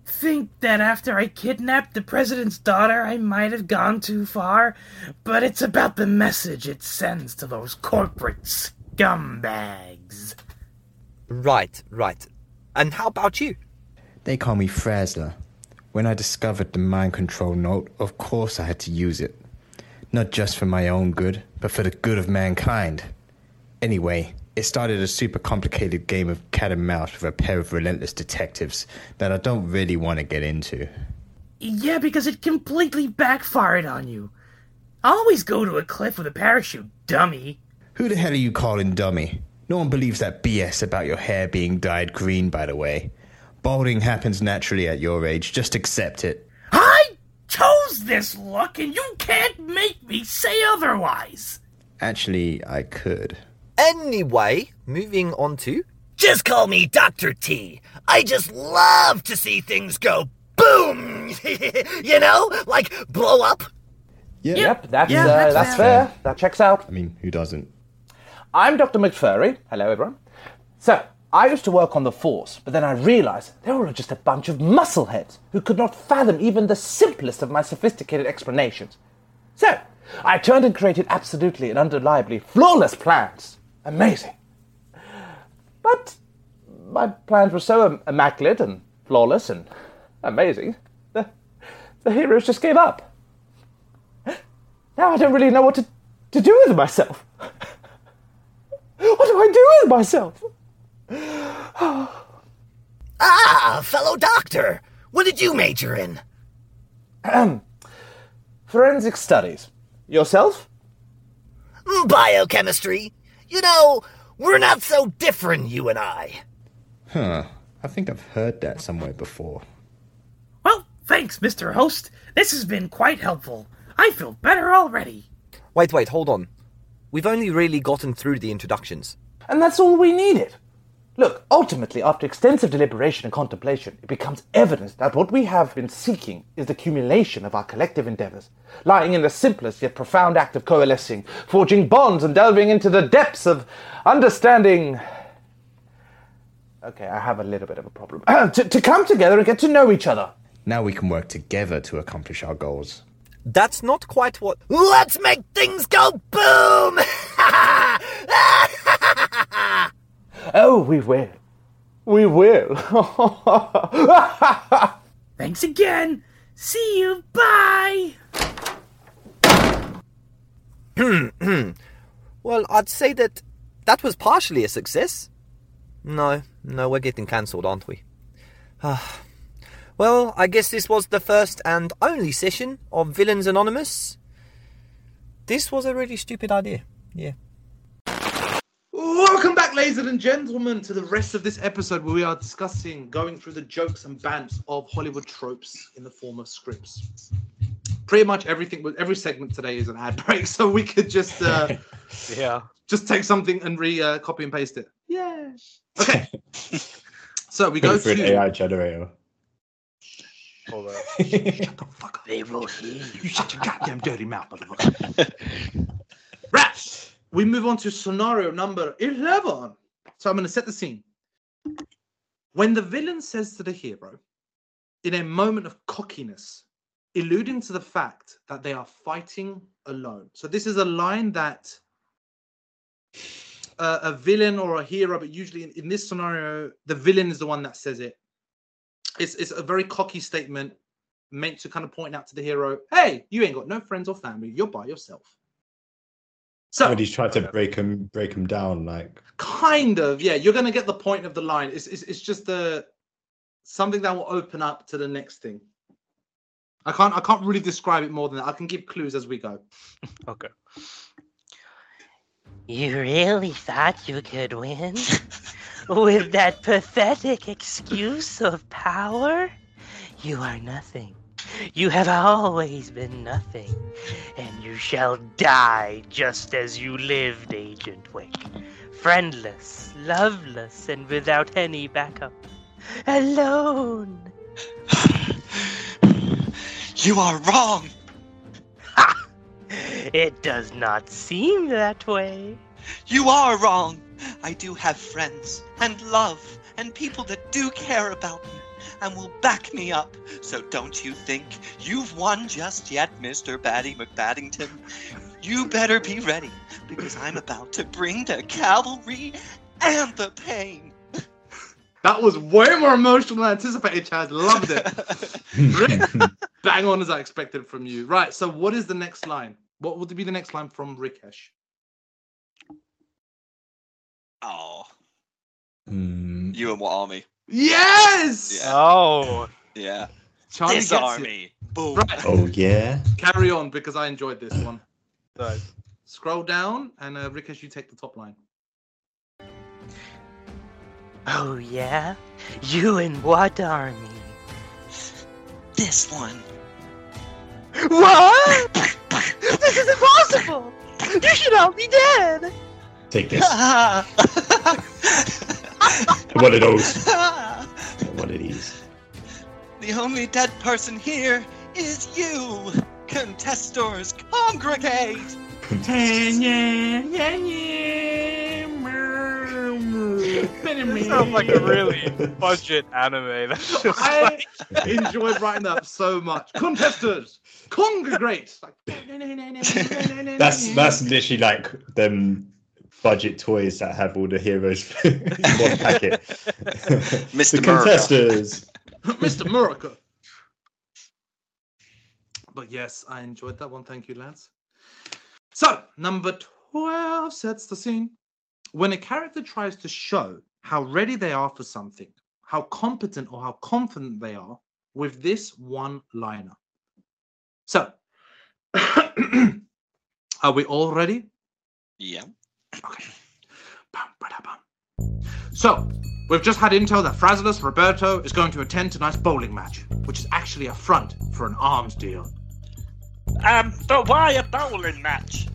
think that after I kidnapped the president's daughter, I might have gone too far, but it's about the message it sends to those corporate scumbags.
Right. And how about you?
They call me Frazzler. When I discovered the mind control note, of course I had to use it. Not just for my own good, but for the good of mankind. Anyway, it started a super complicated game of cat and mouse with a pair of relentless detectives that I don't really want to get into.
Yeah, because it completely backfired on you. Always go to a cliff with a parachute, dummy.
Who the hell are you calling dummy? No one believes that BS about your hair being dyed green, by the way. Balding happens naturally at your age, just accept it.
I chose this look, and you can't make me say otherwise.
Actually, I could.
Anyway, moving on to...
Just call me Dr. T. I just love to see things go boom! You know, like blow up.
Yeah.
Yep, that's
that's
fair. That checks out.
I mean, who doesn't?
I'm Dr. McFurry. Hello, everyone. So, I used to work on the force, but then I realized they were just a bunch of muscleheads who could not fathom even the simplest of my sophisticated explanations. So, I turned and created absolutely and undeniably flawless plans. Amazing. But my plans were so immaculate and flawless and amazing, the heroes just gave up. Now I don't really know what to do with myself. What do I do with myself?
Fellow doctor, what did you major in?
Forensic studies. Yourself?
Biochemistry. You know, we're not so different, you and I.
Huh. I think I've heard that somewhere before.
Well, thanks, Mr. Host. This has been quite helpful. I feel better already.
Wait, hold on. We've only really gotten through the introductions.
And that's all we needed. Look, ultimately, after extensive deliberation and contemplation, it becomes evident that what we have been seeking is the accumulation of our collective endeavors, lying in the simplest yet profound act of coalescing, forging bonds and delving into the depths of understanding... Okay, I have a little bit of a problem. To come together and get to know each other.
Now we can work together to accomplish our goals.
That's not quite what...
Let's make things go boom!
Oh, we will. We will.
Thanks again. See you. Bye.
Well, I'd say that was partially a success. No, we're getting cancelled, aren't we? Well, I guess this was the first and only session of Villains Anonymous. This was a really stupid idea. Yeah.
Welcome back, ladies and gentlemen, to the rest of this episode where we are going through the jokes and bants of Hollywood tropes in the form of scripts. Pretty much everything, every segment today is an ad break, so we could just just take something and copy and paste it. Yeah. Okay. So we go
for an
to
AI generator.
Hold on.
Shut the fuck up.
They will hear you.
You shut your goddamn dirty mouth, motherfucker. Right. We move on to scenario number 11. So I'm going to set the scene. When the villain says to the hero, in a moment of cockiness, alluding to the fact that they are fighting alone. So this is a line that a villain or a hero, but usually in this scenario, the villain is the one that says it. It's a very cocky statement meant to kind of point out to the hero, hey, you ain't got no friends or family. You're by yourself. So
When he's trying to break him down, like
kind of, yeah. You're gonna get the point of the line. It's just something that will open up to the next thing. I can't really describe it more than that. I can give clues as we go.
Okay.
You really thought you could win? With that pathetic excuse of power? You are nothing. You have always been nothing. And you shall die just as you lived, Agent Wick. Friendless, loveless, and without any backup. Alone.
You are wrong.
Ha! It does not seem that way.
You are wrong. I do have friends and love and people that do care about me and will back me up. So don't you think you've won just yet, Mr. Batty McBaddington? You better be ready, because I'm about to bring the cavalry and the pain.
That was way more emotional than anticipated, Chaz. Loved it. Rick, bang on as I expected from you. Right, so what is the next line? What would be the next line from Rikesh?
Oh. You and what army?
Yes!
Yeah.
Oh.
Yeah.
Charlie
This
gets
army. Boom.
Right.
Oh, yeah?
Carry on, because I enjoyed this one.
Nice.
Scroll down, and Rikesh, you take the top line.
Oh, yeah? You in what army?
This one.
What? This is impossible! You should all be dead!
Take this. One of those. One of these.
The only dead person here is you. Contestors, congregate.
This sounds like a really budget anime. That's just
I enjoyed writing that up so much. Contestants, congregate. Like,
That's literally like them budget toys that have all the heroes in one packet.
Mr.
The
America.
contestants.
Mr. America. But yes, I enjoyed that one. Thank you, lads. So, number 12 sets the scene. When a character tries to show how ready they are for something, how competent or how confident they are with this one-liner. So, are we all ready?
Yeah.
Okay. So, we've just had intel that Frazzlus Roberto is going to attend tonight's bowling match, which is actually a front for an arms deal.
But why a bowling match?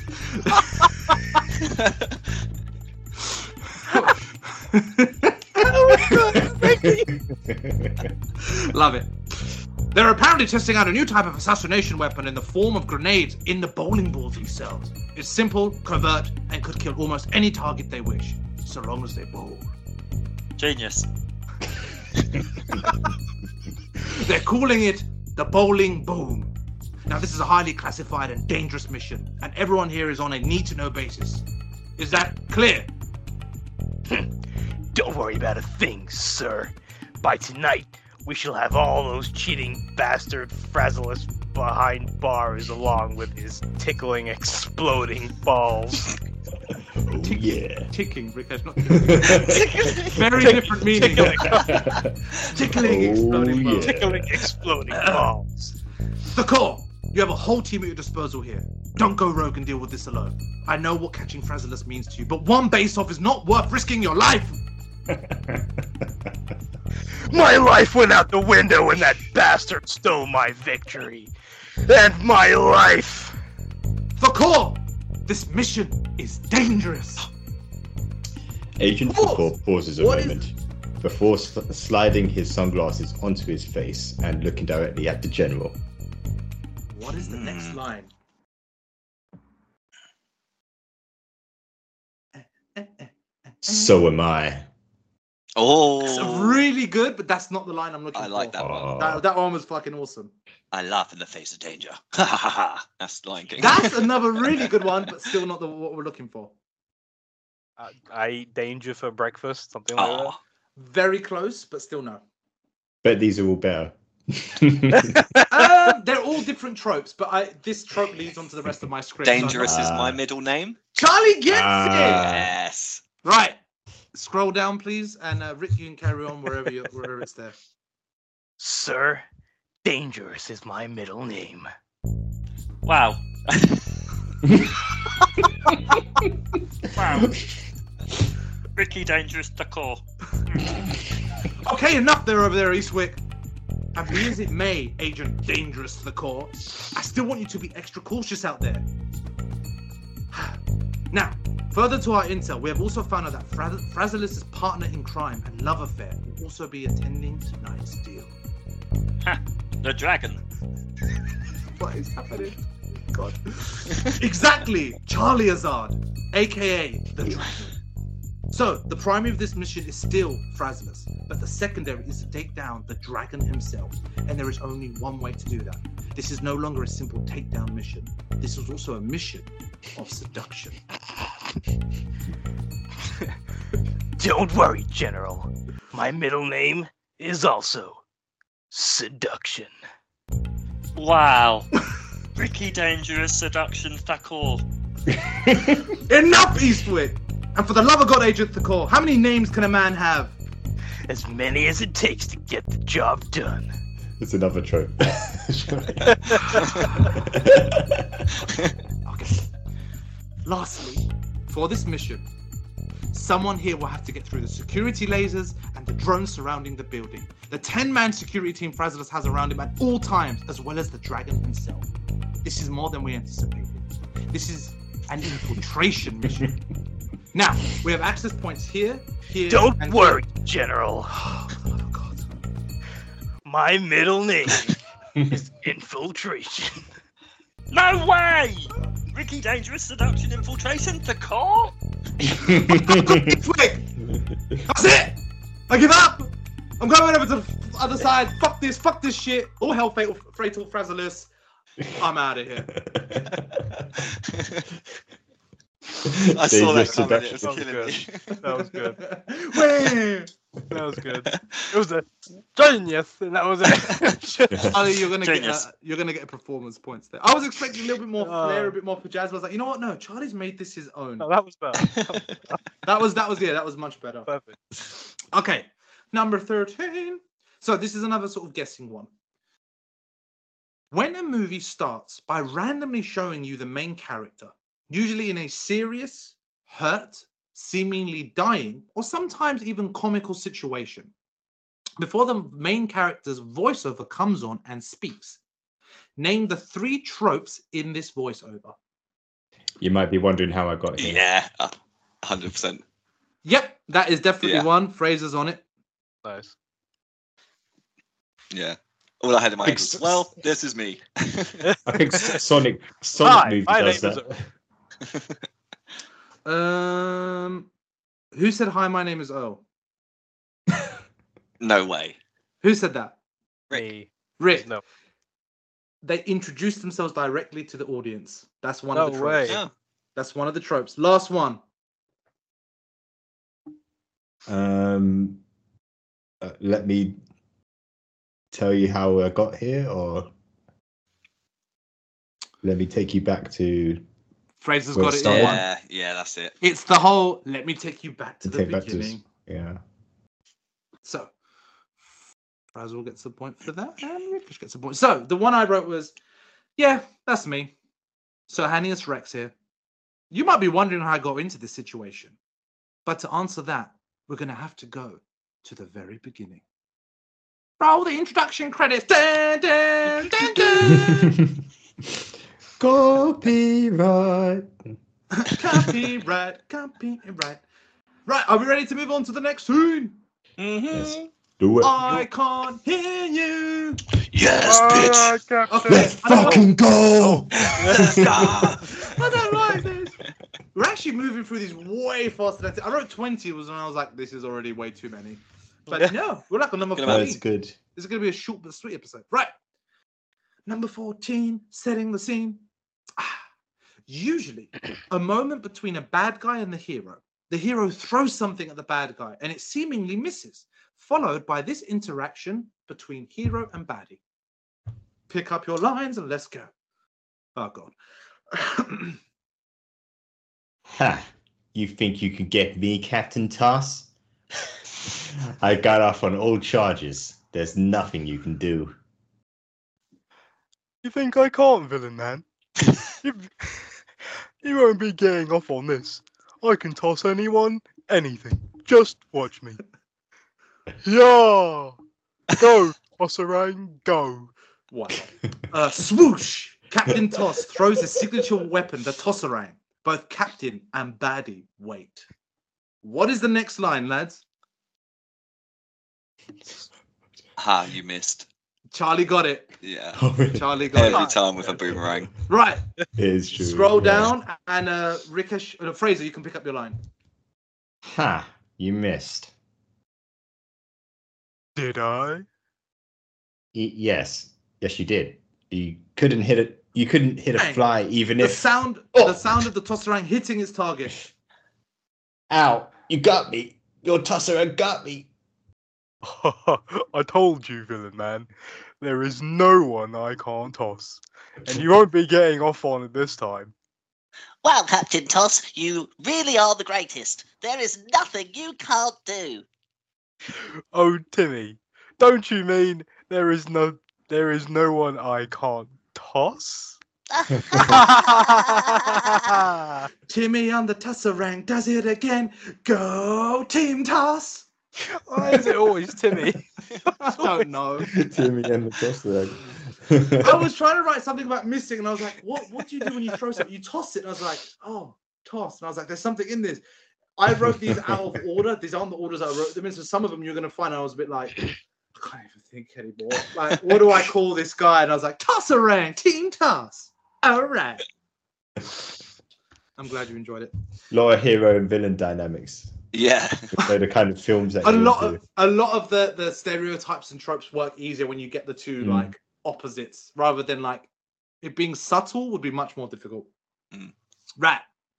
Love it. They're apparently testing out a new type of assassination weapon in the form of grenades in the bowling balls themselves. It's simple, covert, and could kill almost any target they wish, so long as they bowl.
Genius.
They're calling it the Bowling Boom. Now, this is a highly classified and dangerous mission, and everyone here is on a need-to-know basis. Is that clear?
Don't worry about a thing, sir. By tonight, we shall have all those cheating bastard Frazzlus behind bars along with his tickling, exploding balls.
Oh, yeah.
Ticking, Rikesh, not tickling. Very different meaning. Tickling, exploding balls.
Tickling, exploding balls.
The core. You have a whole team at your disposal here. Don't go rogue and deal with this alone. I know what catching Frazzlus means to you, but one base-off is not worth risking your life!
My life went out the window when that bastard stole my victory. And my life!
The core! This mission is dangerous!
Agent
Pause.
Foucault pauses a
What is-
moment before sliding his sunglasses onto his face and looking directly at the general.
What is the next line?
So am I.
Oh.
It's really good, but that's not the line I'm looking for.
I like that one.
That one was fucking awesome.
I laugh in the face of danger. Ha ha ha ha. That's Lion King.
That's another really good one, but still not what we're looking for.
I eat danger for breakfast, something like
Oh.
Very close, but still no.
Bet these are all better.
They're all different tropes, but this trope leads on to the rest of my script.
Dangerous
So
is my middle name.
Charlie gets
Yes.
it! Right. Scroll down, please, and Rick, you can carry on wherever it's there.
Sir, Dangerous is my middle name.
Wow. Wow. Ricky Dangerous the core.
Okay, enough there over there, Eastwick. And be as it may, Agent Dangerous to the core, I still want you to be extra cautious out there. Now, further to our intel, we have also found out that Frazzlus' partner in crime and love affair will also be attending tonight's deal.
Ha, the dragon.
What is happening? God. Exactly, Charlie Azard, aka the Dragon. So, the primary of this mission is still Frazzlers, but the secondary is to take down the dragon himself, and there is only one way to do that. This is no longer a simple takedown mission. This is also a mission of seduction.
Don't worry, General. My middle name is also Seduction.
Wow. Ricky Dangerous Seduction Thakor.
Enough, Eastwood! And for the love of God, Agent Thakor, how many names can a man have?
As many as it takes to get the job done.
It's another trope.
Okay. Lastly, for this mission, someone here will have to get through the security lasers and the drones surrounding the building. The 10-man security team Frazzlers has around him at all times, as well as the dragon himself. This is more than we anticipated. This is an infiltration mission. Now, we have access points here,
Don't
and
worry,
here.
General.
Oh, for the love of God.
My middle name is Infiltration.
No way! Ricky Dangerous Seduction Infiltration Thakor?
That's it! I give up! I'm going over to the other side. Fuck this shit. All hell fatal Frazzlers. I'm out of here.
I saw that
Dangerous
coming. It was
That was
killing me.
That was good.
Wait.
That was good. It was a genius, and that was it.
Ali, you're gonna
Genius.
get performance points there. I was expecting a little bit more flair, a bit more for Jazz. I was like, you know what? No, Charlie's made this his own.
No, that was better.
That was much better.
Perfect.
Okay, number 13. So this is another sort of guessing one. When a movie starts by randomly showing you the main character, usually in a serious, hurt, seemingly dying, or sometimes even comical situation, before the main character's voiceover comes on and speaks, name the 3 tropes in this voiceover.
You might be wondering how I got here.
Yeah, 100%.
Yep, that is definitely
Yeah.
one. Fraser's on it.
Nice.
Yeah. All I had in my head was,
Ex-
well, this is me.
I think Sonic
Hi,
movie
my
does
name
that.
Who said hi? My name is Earl.
No way.
Who said that?
Me.
Rick.
No.
They introduced themselves directly to the audience. That's one of the
No
tropes.
way.
Yeah.
That's one of the tropes. Last one.
Let me tell you how I got here, or let me take you back to
Fraser's
Well,
got it.
Star
in
Wars.
one.
Yeah, that's it.
It's the whole. Let me take you back to the
take back to
beginning.
yeah.
So, Fraser gets a point for that, and Rickish gets a point. So, the one I wrote was, yeah, that's me. So, Hannius Rex here. You might be wondering how I got into this situation. But to answer that, we're going to have to go to the very beginning. Roll the introduction credits. Dun, dun, dun, dun.
Copyright.
Copyright. Right, are we ready to move on to the next scene?
Yes. Do it.
I can't hear you.
Yes, bitch.
Okay.
Let's fucking go.
I don't like this. We're actually moving through these way faster than I wrote 20 was when I was like, this is already way too many. But no, we're like on number
Good
14.
That's good.
This is going to be a short but sweet episode. Right. Number 14, setting the scene. Usually, a moment between a bad guy and the hero throws something at the bad guy and it seemingly misses, followed by this interaction between hero and baddie. Pick up your lines and let's go. Oh, God.
Ha! You think you can get me, Captain Toss? I got off on all charges. There's nothing you can do.
You think I can't, villain man? You won't be getting off on this. I can toss anyone, anything. Just watch me. Yeah! Go, Osserang, go.
Wow. Swoosh! Captain Toss throws his signature weapon, the Tosserang. Both Captain and Baddie wait. What is the next line, lads?
Ha, you missed.
Charlie got it.
Yeah.
Charlie got
Every
it.
time with a boomerang.
Right.
It is true.
Scroll
yeah.
down and Fraser, you can pick up your line.
Ha! You missed.
Did I?
Yes, you did. You couldn't hit it. You couldn't hit a
Hey,
fly, even
The
if.
sound
Oh.
the sound of the Tosserang hitting its target.
Ow! You got me. Your Tosserang got me.
I told you, villain man. There is no one I can't toss. And you won't be getting off on it this time.
Well, Captain Toss, you really are the greatest. There is nothing you can't do.
Oh, Timmy, don't you mean there is no one I can't toss?
Timmy on the Tosserang does it again. Go Team Toss.
Why is it always Timmy?
I don't know.
Timmy and the Tosserang.
I was trying to write something about missing, and I was like, what do you do when you throw something? You toss it. And I was like, oh, toss. And I was like, there's something in this. I wrote these out of order. These aren't the orders I wrote them in. So some of them you're going to find I was a bit like, I can't even think anymore. Like, what do I call this guy? And I was like, Tosserang, Team Toss. All right. I'm glad you enjoyed it.
A lot of hero and villain dynamics.
Yeah.
They're the kind of films that
A
you
lot
into.
of the stereotypes and tropes work easier when you get the two like opposites, rather than like it being subtle would be much more difficult. Right.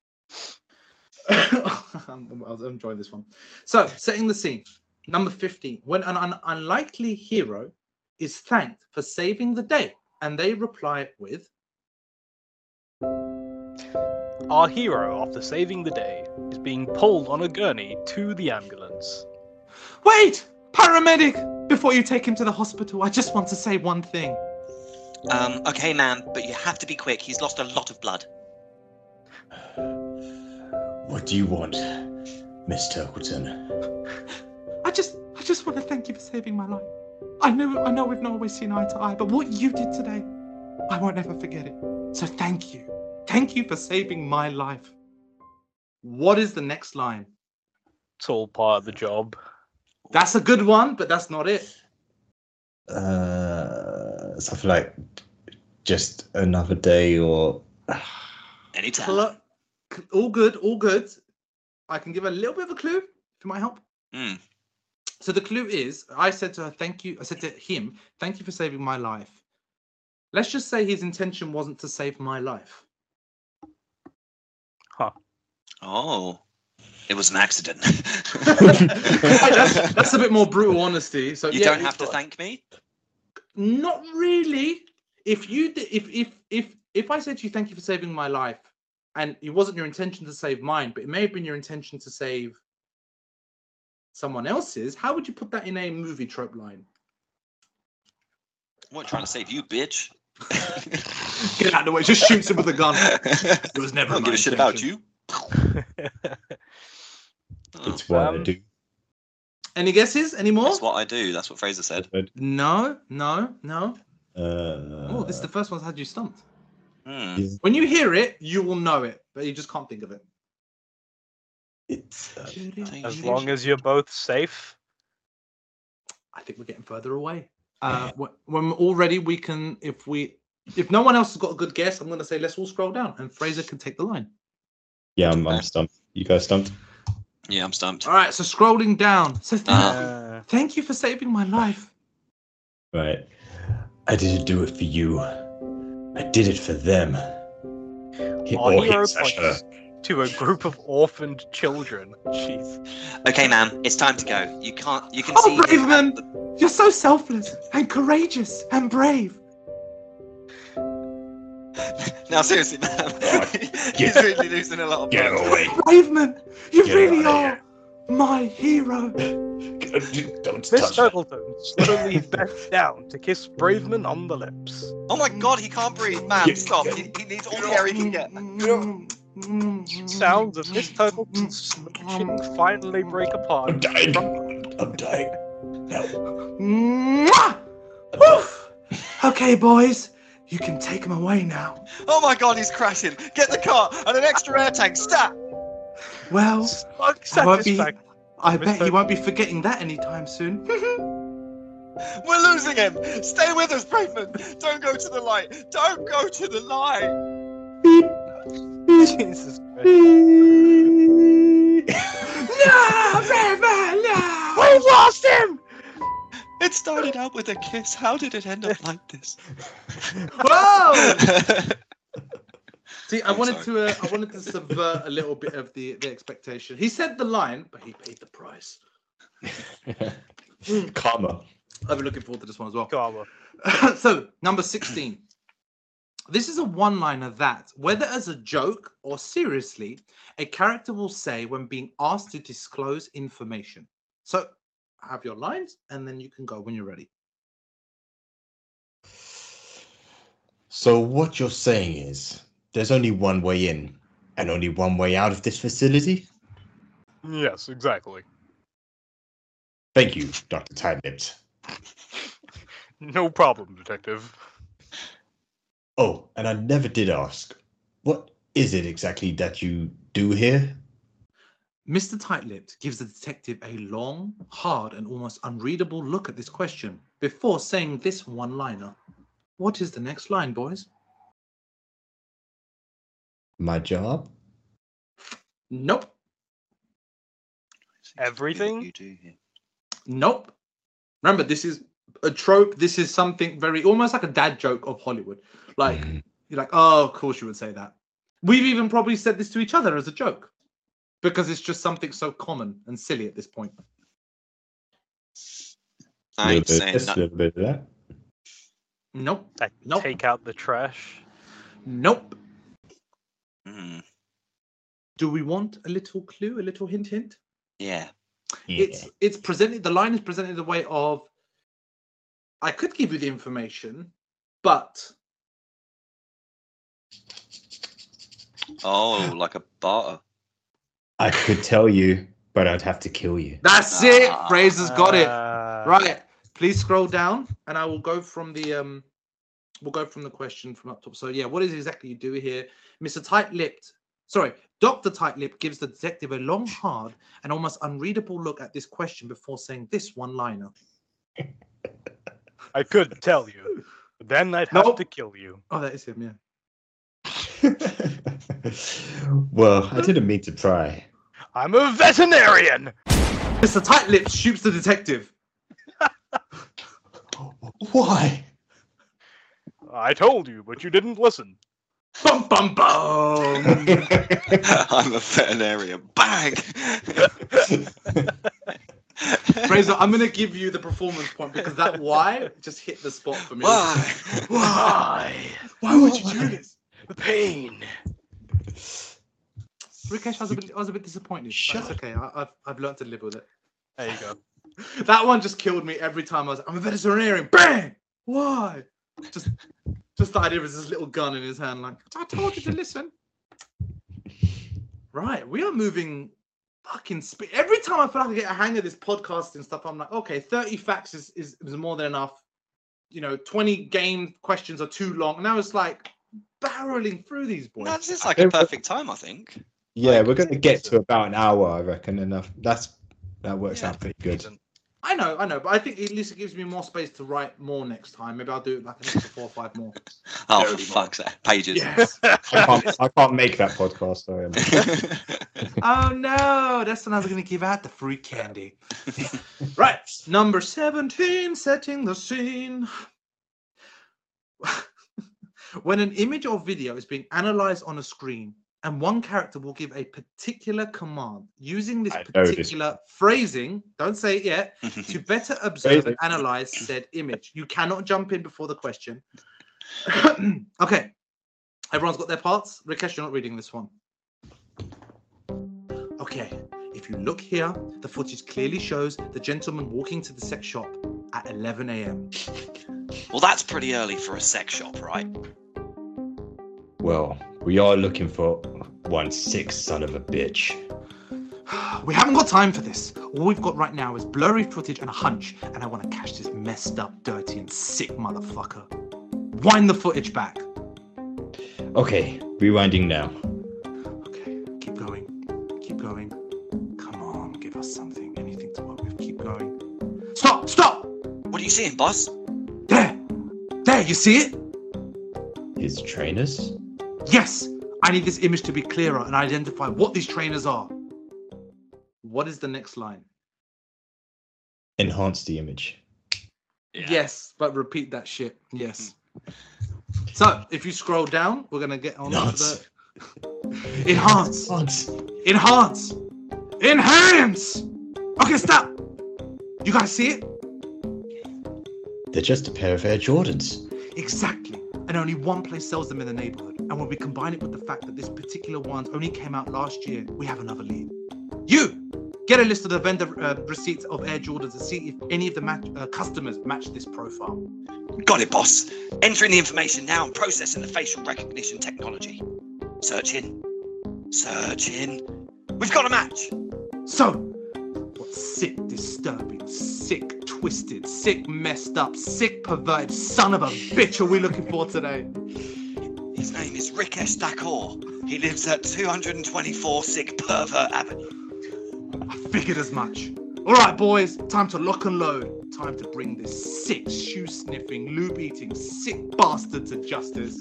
I'm enjoying this one. So, setting the scene. Number 15. When an unlikely hero is thanked for saving the day, and they reply with,
Our hero, after saving the day, is being pulled on a gurney to the ambulance.
"Wait, paramedic! Before you take him to the hospital, I just want to say one thing."
Okay, ma'am, but you have to be quick. He's lost a lot of blood.
What do you want, Miss Turkleton?
I just want to thank you for saving my life. I know we've not always seen eye to eye, but what you did today, I won't ever forget it. So thank you. Thank you for saving my life. What is the next line?
It's all part of the job.
That's a good one, but that's not it.
Something like just another day or.
Anytime.
All good, all good. I can give a little bit of a clue, if it might help. So the clue is, I said to her, thank you. I said to him, thank you for saving my life. Let's just say his intention wasn't to save my life.
Huh.
Oh. It was an accident.
That's a bit more brutal honesty. So
You don't have to thank me?
Not really. If I said to you, thank you for saving my life, and it wasn't your intention to save mine, but it may have been your intention to save someone else's, how would you put that in a movie trope line?
I'm not trying to save you, bitch.
Get out of the way. Just shoots him with a gun. It was never
I don't
my
give a shit about
intention.
you.
It's what I do.
Any guesses? Any more?
That's what I do. That's what Fraser said.
No. Oh, this is the first one that had you stumped. When you hear it, you will know it, but you just can't think of it.
It's
As long as you're both safe.
I think we're getting further away. When we're all ready, we can. If no one else has got a good guess, I'm going to say let's all scroll down, and Fraser can take the line.
Yeah, I'm stumped. You guys stumped?
Yeah, I'm stumped.
All right, so scrolling down. So thank you for saving my life.
Right. I didn't do it for you. I did it for them.
Our hero points to a group of orphaned children. Jeez.
Okay, ma'am, it's time to go. You can see.
Braveman, you're so selfless and courageous and brave.
Now, seriously, ma'am, he's really losing a lot of blood.
away.
Braveman, you
Get
really
out of
are my hero.
Don't
Miss
touch that.
Turkleton slowly bends down to kiss Braveman on the lips.
Oh my god, he can't breathe, ma'am. Stop. He needs all the air he can get.
Sounds of Miss Turkleton's smooching finally break apart.
I'm dying. I'm dying.
Mwah! Woof! Okay, boys, you can take him away now.
Oh my god, he's crashing. Get the car and an extra air tank. Stat.
Well,
Smug
I won't be-
satisfaction.
I bet he won't be forgetting that anytime soon.
We're losing him. Stay with us, Braveman. Don't go to the light. Don't go to the light.
Jesus Christ.
No, River, no.
We lost him.
It started out with a kiss. How did it end up like this?
Whoa! See, I
I'm
wanted
sorry.
to subvert a little bit of the expectation. He said the line, but he paid the price.
Karma.
I've been looking forward to this one as well.
Karma.
So, number 16. This is a one-liner that, whether as a joke or seriously, a character will say when being asked to disclose information. So, have your lines, and then you can go when you're ready.
So what you're saying is there's only one way in and only one way out of this facility?
Yes, exactly.
Thank you, Dr. Tight-Lipped.
No problem, Detective.
Oh, and I never did ask. What is it exactly that you do here?
Mr. Tight-Lipped gives the detective a long, hard, and almost unreadable look at this question before saying this one-liner. What is the next line, boys?
My job?
Nope.
Everything?
You do here.
Nope. Remember, this is a trope. This is something very, almost like a dad joke of Hollywood. Like, you're like, oh, of course you would say that. We've even probably said this to each other as a joke because it's just something so common and silly at this point.
I ain't saying
A
nothing.
little bit of that.
Nope.
Like,
Nope.
take out the trash.
Nope.
Mm,
Do we want a little clue, a little hint?
yeah.
Yeah.
It's presented, the line is presented in the way of, I could give you the information, but
Oh, like a barter.
Ah.
I could tell you, but I'd have to kill you.
that's it. Fraser's got it.
Uh,
Right. Please scroll down, and I will go from the we'll go from the question from up top. So yeah, what is exactly you do here, Mr. Dr. Tight-Lipped gives the detective a long, hard, and almost unreadable look at this question before saying this one-liner.
I could tell you, but then I'd have
Nope.
to kill you.
Oh, that is him. Yeah.
Well, I didn't mean to pry.
I'm a veterinarian.
Mr. Tight-Lipped shoots the detective.
Why?
I told you, but you didn't listen.
Bum bum bum.
I'm a veterinarian. Bang!
Fraser, I'm gonna give you the performance point because that why just hit the spot for me.
Why?
Why? Why would you do this?
The pain.
Rikesh, I was a bit disappointed. But it's okay. I've learned to live with it.
There you go.
That one just killed me every time I was. I'm a veterinarian. Bang! Why? Just the idea of this little gun in his hand. Like I told you to listen. Right, we are moving fucking speed. Every time I feel like I get a hang of this podcast and stuff, I'm like, okay, 30 facts is more than enough. 20 game questions are too long. Now it's like barreling through these boys.
No, this is like a perfect time, I think.
Yeah,
Like,
we're going to get to about an hour, I reckon, and that works
Yeah.
out pretty good.
Decent.
I know, but I think at least it gives me more space to write more next time. Maybe I'll do like an extra 4 or 5 more.
Oh, for
30 more.
fuck's sake. Pages.
Yes.
I can't make that podcast, sorry.
Oh no, that's when I was going to give out the free candy. Right, number 17, setting the scene. When an image or video is being analyzed on a screen and one character will give a particular command using this
I know this.
particular phrasing, don't say it yet, to better observe and analyze said image. You cannot jump in before the question. Okay, everyone's got their parts. Rikesh, you're not reading this one. Okay, if you look here, the footage clearly shows the gentleman walking to the sex shop at 11 a.m.
Well, that's pretty early for a sex shop, right?
Well, we are looking for one sick son of a bitch.
We haven't got time for this. All we've got right now is blurry footage and a hunch, and I want to catch this messed up, dirty, and sick motherfucker. Wind the footage back.
Okay, rewinding now.
Okay, keep going. Keep going. Come on, give us something. Anything to work with. Keep going. Stop! Stop!
What are you seeing, boss?
There! There, you see it?
His trainers?
Yes! I need this image to be clearer and identify what these trainers are. What is the next line?
Enhance the image.
Yeah.
Yes, but repeat that shit. Yes. So if you scroll down, we're gonna get on to the enhance. Enhance. Enhance. Okay, stop. You guys see it?
They're just a pair of Air Jordans.
Exactly. And only one place sells them in the neighborhood. And when we combine it with the fact that this particular one only came out last year, we have another lead. You get a list of the vendor receipts of Air Jordans and see if any of the customers match this profile.
Got it, boss. Entering the information now and processing the facial recognition technology. Searching. We've got a match.
So, what sick, disturbing, sick, twisted, sick, messed up, sick, perverted son of a bitch are we looking for today?
His name is Rikesh Thakur. He lives at 224 Sick Pervert Avenue.
I figured as much. All right, boys, time to lock and load. Time to bring this sick, shoe-sniffing, lube-eating, sick bastard to justice.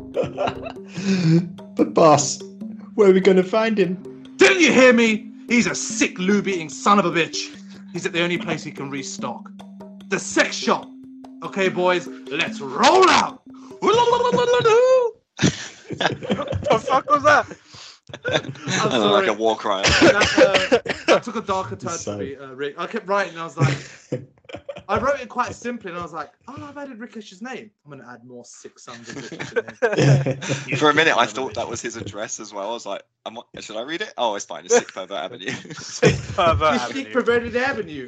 But boss, where are we going to find him?
Didn't you hear me? He's a sick, lube-eating son of a bitch. He's at the only place he can restock. The sex shop. Okay, boys, let's roll out.
What the fuck was that?
I'm sorry.
Like a war cry.
That took a darker turn for me, Rick. I kept writing, and I was like, I wrote it quite simply, and I was like, oh, I've added Rikesh's name. I'm going to add more sick sons of bitches in
For a minute, I thought that was his address as well. I was like, should I read it? Oh, it's fine. It's Sick Pervert Avenue.
Sick Pervert
there.
Avenue.
Sick Perverted Avenue.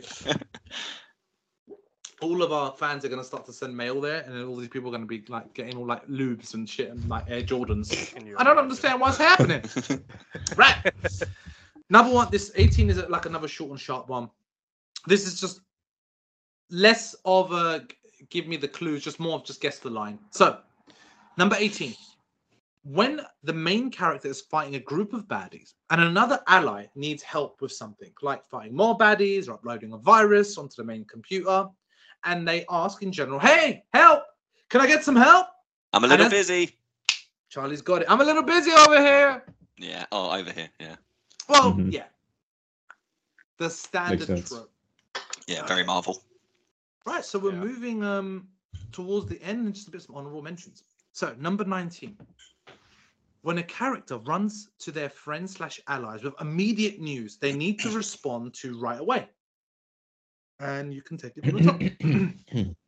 All of our fans are going to start to send mail there, and then all these people are going to be like getting all like lubes and shit and like Air Jordans. I don't understand what's happening. Right. Another one. This 18 is like another short and sharp one. This is just less of a give me the clues, just more of just guess the line. So, number 18. When the main character is fighting a group of baddies and another ally needs help with something, like fighting more baddies or uploading a virus onto the main computer, and they ask in general, hey, help! Can I get some help?
I'm a little busy.
Charlie's got it. I'm a little busy over here.
Yeah. Oh, over here. Yeah.
Well, yeah. The standard
Makes sense.
trope.
Yeah. Very Marvel.
Right, so we're moving towards the end and just a bit of honorable mentions. So, number 19. When a character runs to their friends/allies with immediate news, they need to respond to right away. And you can take it from the top.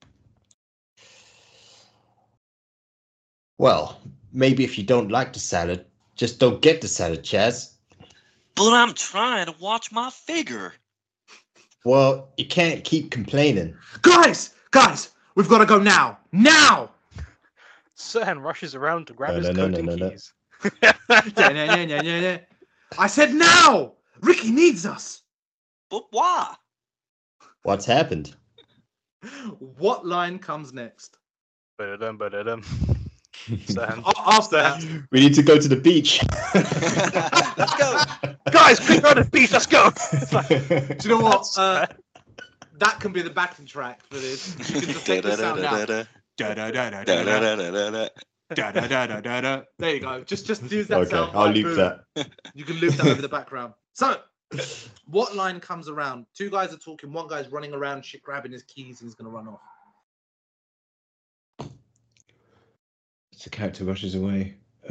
Well, maybe if you don't like the salad, just don't get the salad, Chaz.
But I'm trying to watch my figure.
Well, you can't keep complaining.
Guys, we've got to go now. Now!
Sam rushes around to grab his
No.
coating keys.
I said now! Ricky needs us.
But why?
What's happened?
What line comes next?
Ba-da-dum. Sam.
After that.
We need to go to the beach.
Let's go.
Guys, quick on the beach, let's go!
Do you know what? That can be the backing track for this. You can just take the sound out. There you go. Just use that
Okay,
sound.
I'll
bite,
leave
boom.
that.
You can loop that over the background. So, what line comes around? Two guys are talking. One guy's running around, shit, grabbing his keys, and he's gonna run off.
The character rushes away.
I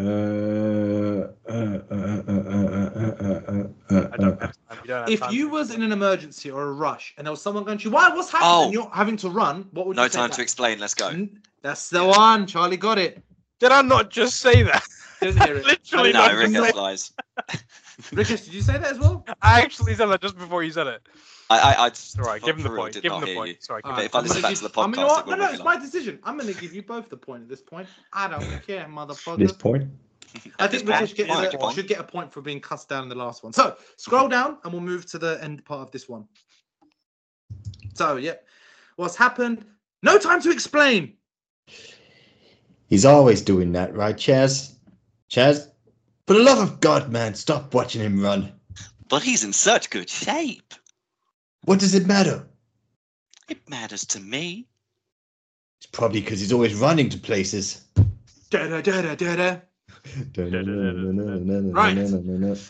don't have time. You don't have
If
time
you
to
was
explain.
in an emergency or a rush, and there was someone going to you, what's happening?
Oh.
And you're having to run. What would
No
you say?
time
back?
to explain. Let's go.
That's the one. Charlie got it.
Did I not just say that?
Didn't hear it.
Literally
No,
not
Rick
just say-
has lies.
Rikesh, did you say that as well?
I actually said that just before you said it.
I
It's alright, give him the
for real
point.
did
Give him
not
the
hear
point.
you.
Sorry, give
All
him
right,
the
if I
point.
listen back to the
I mean, you know
podcast,
what?
it
No,
wouldn't
it's
be
my
long.
decision. I'm going to give you both the point at this point. I don't care, motherfucker.
This point?
I think
This
Rikesh
point.
should get a point for being cussed down in the last one. So scroll down and we'll move to the end part of this one. So, yeah. What's happened? No time to explain.
He's always doing that, right, Chaz? Chaz? For the love of God, man, stop watching him run.
But he's in such good shape.
What does it matter?
It matters to me.
It's probably because he's always running to places.
Da-da-da-da-da-da. Right.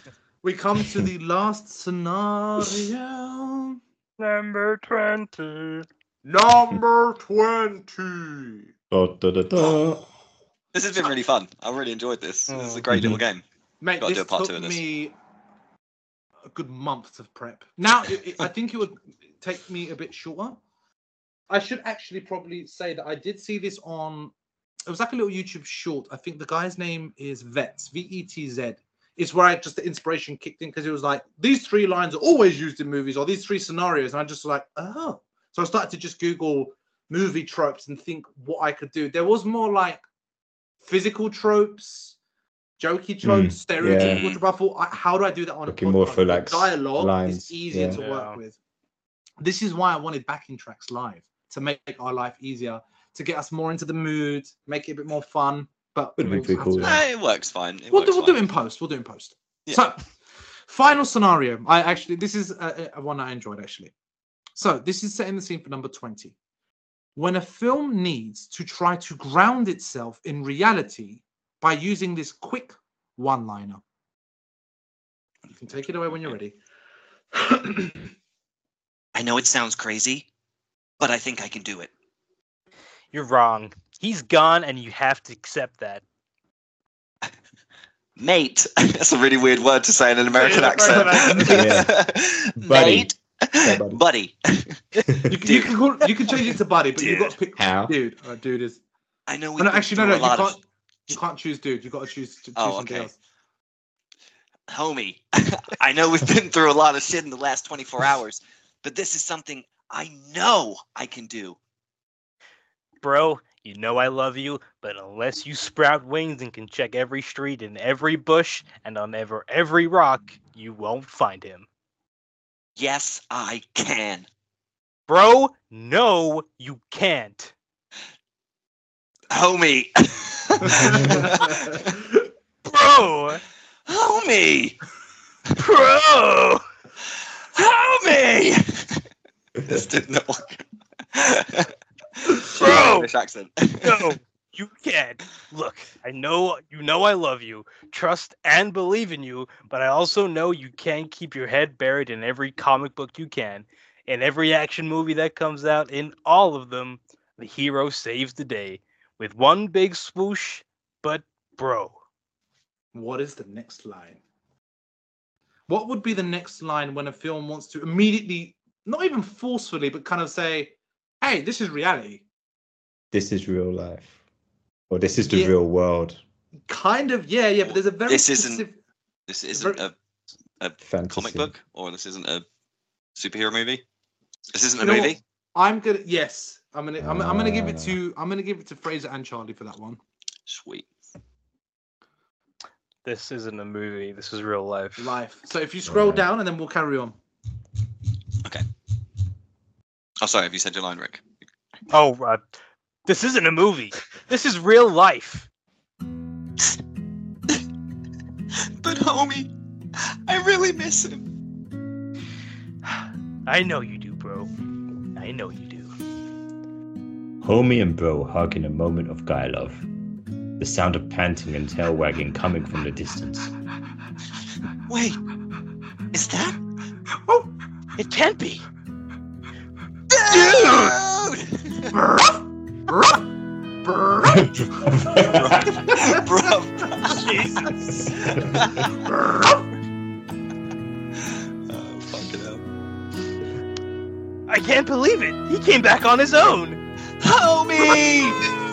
We come to the last scenario.
Number 20.
Number 20.
Da, da, da, da.
This has been really fun. I really enjoyed this. This is a great little game.
Mate,
Gotta do
this
a part two
took
of this.
me a good month of prep. Now, I think it would take me a bit shorter. I should actually probably say that I did see this on... It was like a little YouTube short. I think the guy's name is Vetz, V-E-T-Z. It's where the inspiration kicked in because it was like, these 3 lines are always used in movies, or these 3 scenarios. And I just was like, oh. So I started to just Google movie tropes and think what I could do. There was more like physical tropes, jokey tropes, stereotypical tropes. I thought, how do I do that on
Looking
a podcast?
more for like
Dialogue
lines.
is easier to work with. This is why I wanted backing tracks live, to make our life easier, to get us more into the mood, make it a bit more fun. But
Would be pretty cool.
It works fine.
We'll do it in post. We'll do it in post.
Yeah.
So, final scenario. This is a one I enjoyed actually. So this is setting the scene for number 20. When a film needs to try to ground itself in reality by using this quick one-liner. You can take it away when you're ready.
I know it sounds crazy, but I think I can do it.
You're wrong. He's gone, and you have to accept that.
Mate. That's a really weird word to say in an American accent.
Buddy.
Mate. Yeah, buddy.
You can change it to buddy, but you've got to pick dude. Dude is.
I know.
No, you can't choose dude. You've got to choose something else.
Homie, I know we've been through a lot of shit in the last 24 hours, but this is something I know I can do.
Bro, you know I love you, but unless you sprout wings and can check every street and every bush and on every rock, you won't find him.
Yes, I can.
Bro, no, you can't.
Homie.
Bro.
Homie.
Bro.
Homie. This did not work.
Bro.
English accent.
No, you can't. Look, I know I love you, trust and believe in you, but I also know you can't keep your head buried in every comic book you can. In every action movie that comes out, in all of them, the hero saves the day with one big swoosh, but bro.
What is the next line? What would be the next line when a film wants to immediately, not even forcefully, but kind of say, hey, this is reality.
This is real life. Or this is the real world.
Kind of, yeah, but there's a very
This isn't a
fantasy.
comic book, or this isn't a superhero movie. This isn't a
You know
movie.
what? I'm gonna give it to Fraser and Charlie for that one.
Sweet.
This isn't a movie, this is real life.
So if you scroll down and then we'll carry on.
Okay. Oh, sorry. Have you said your line, Rick?
Oh, this isn't a movie. This is real life.
But homie, I really miss him.
I know you do, bro. I know you do.
Homie and bro hug in a moment of guy love. The sound of panting and tail wagging coming from the distance.
Wait, is that?
Oh, it can't be.
Dude! Bro.
Jesus.
Oh, fucking hell.
I can't believe it. He came back on his own.
Homie!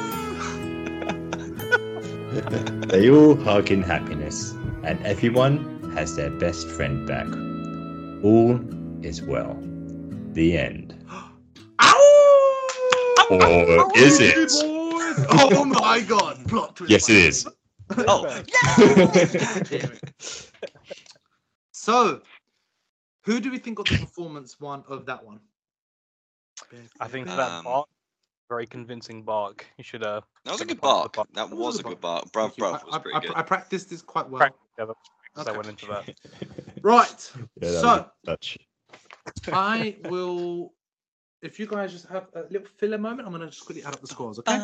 They all hug in happiness, and everyone has their best friend back. All is well. The end. Or is it?
Oh my god! Plot twist.
Yes, it is.
Oh,
So, who do we think got the performance one of that one?
I think that bark, very convincing bark. You should
that was a good bark. That was a good bark. Bruv was pretty good.
I practiced this quite well.
I went into that.
Right.
Yeah,
So,
touch.
I will. If you guys just have a little filler moment, I'm going to just quickly add up the scores, okay?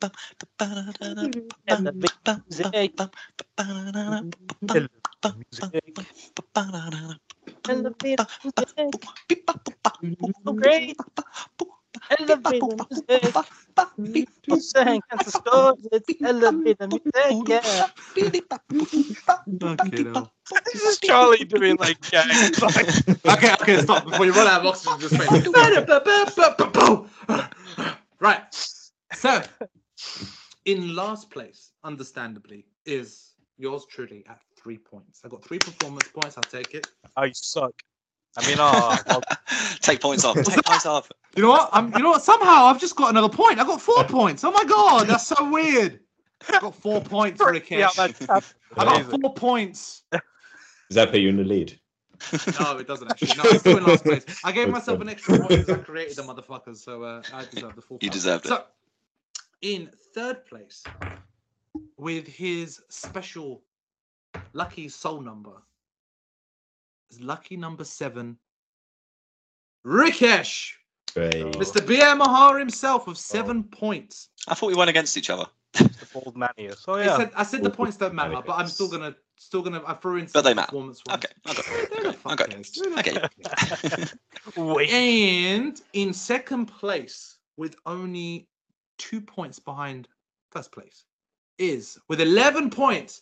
Great. Elevator music. Saying that's the score. It's elevator music. Yeah.
Okay, no.
This is Charlie doing like gags. Like,
Okay, stop before you run out of oxygen. Just wait. Right. So, in last place, understandably, is yours truly at 3 points. I got 3 performance points. I'll take it.
oh, you suck. I mean, well,
Take points off. Take points off.
You know what? You know what? Somehow I've just got another point. I got 4 points. Oh my god, that's so weird. I got 4 points, Rikesh.
yeah, that's
I got 4 points.
Does that put you in the lead?
No, it doesn't actually. No, I'm still in last place. I gave myself an extra point because I created the motherfuckers, so I deserve the 4 points.
You deserved it.
So, in third place, with his special lucky soul number, is lucky number 7, Rikesh.
Great.
Mr. B.M. Mahar himself with 7 points.
I thought we went against each other.
the Bald Manius. Oh yeah.
I said the points don't matter, but I'm still gonna. I threw in some
But they matter.
performance ones.
Okay. Okay.
Wait.
And in second place, with only 2 points behind first place, is with 11 points.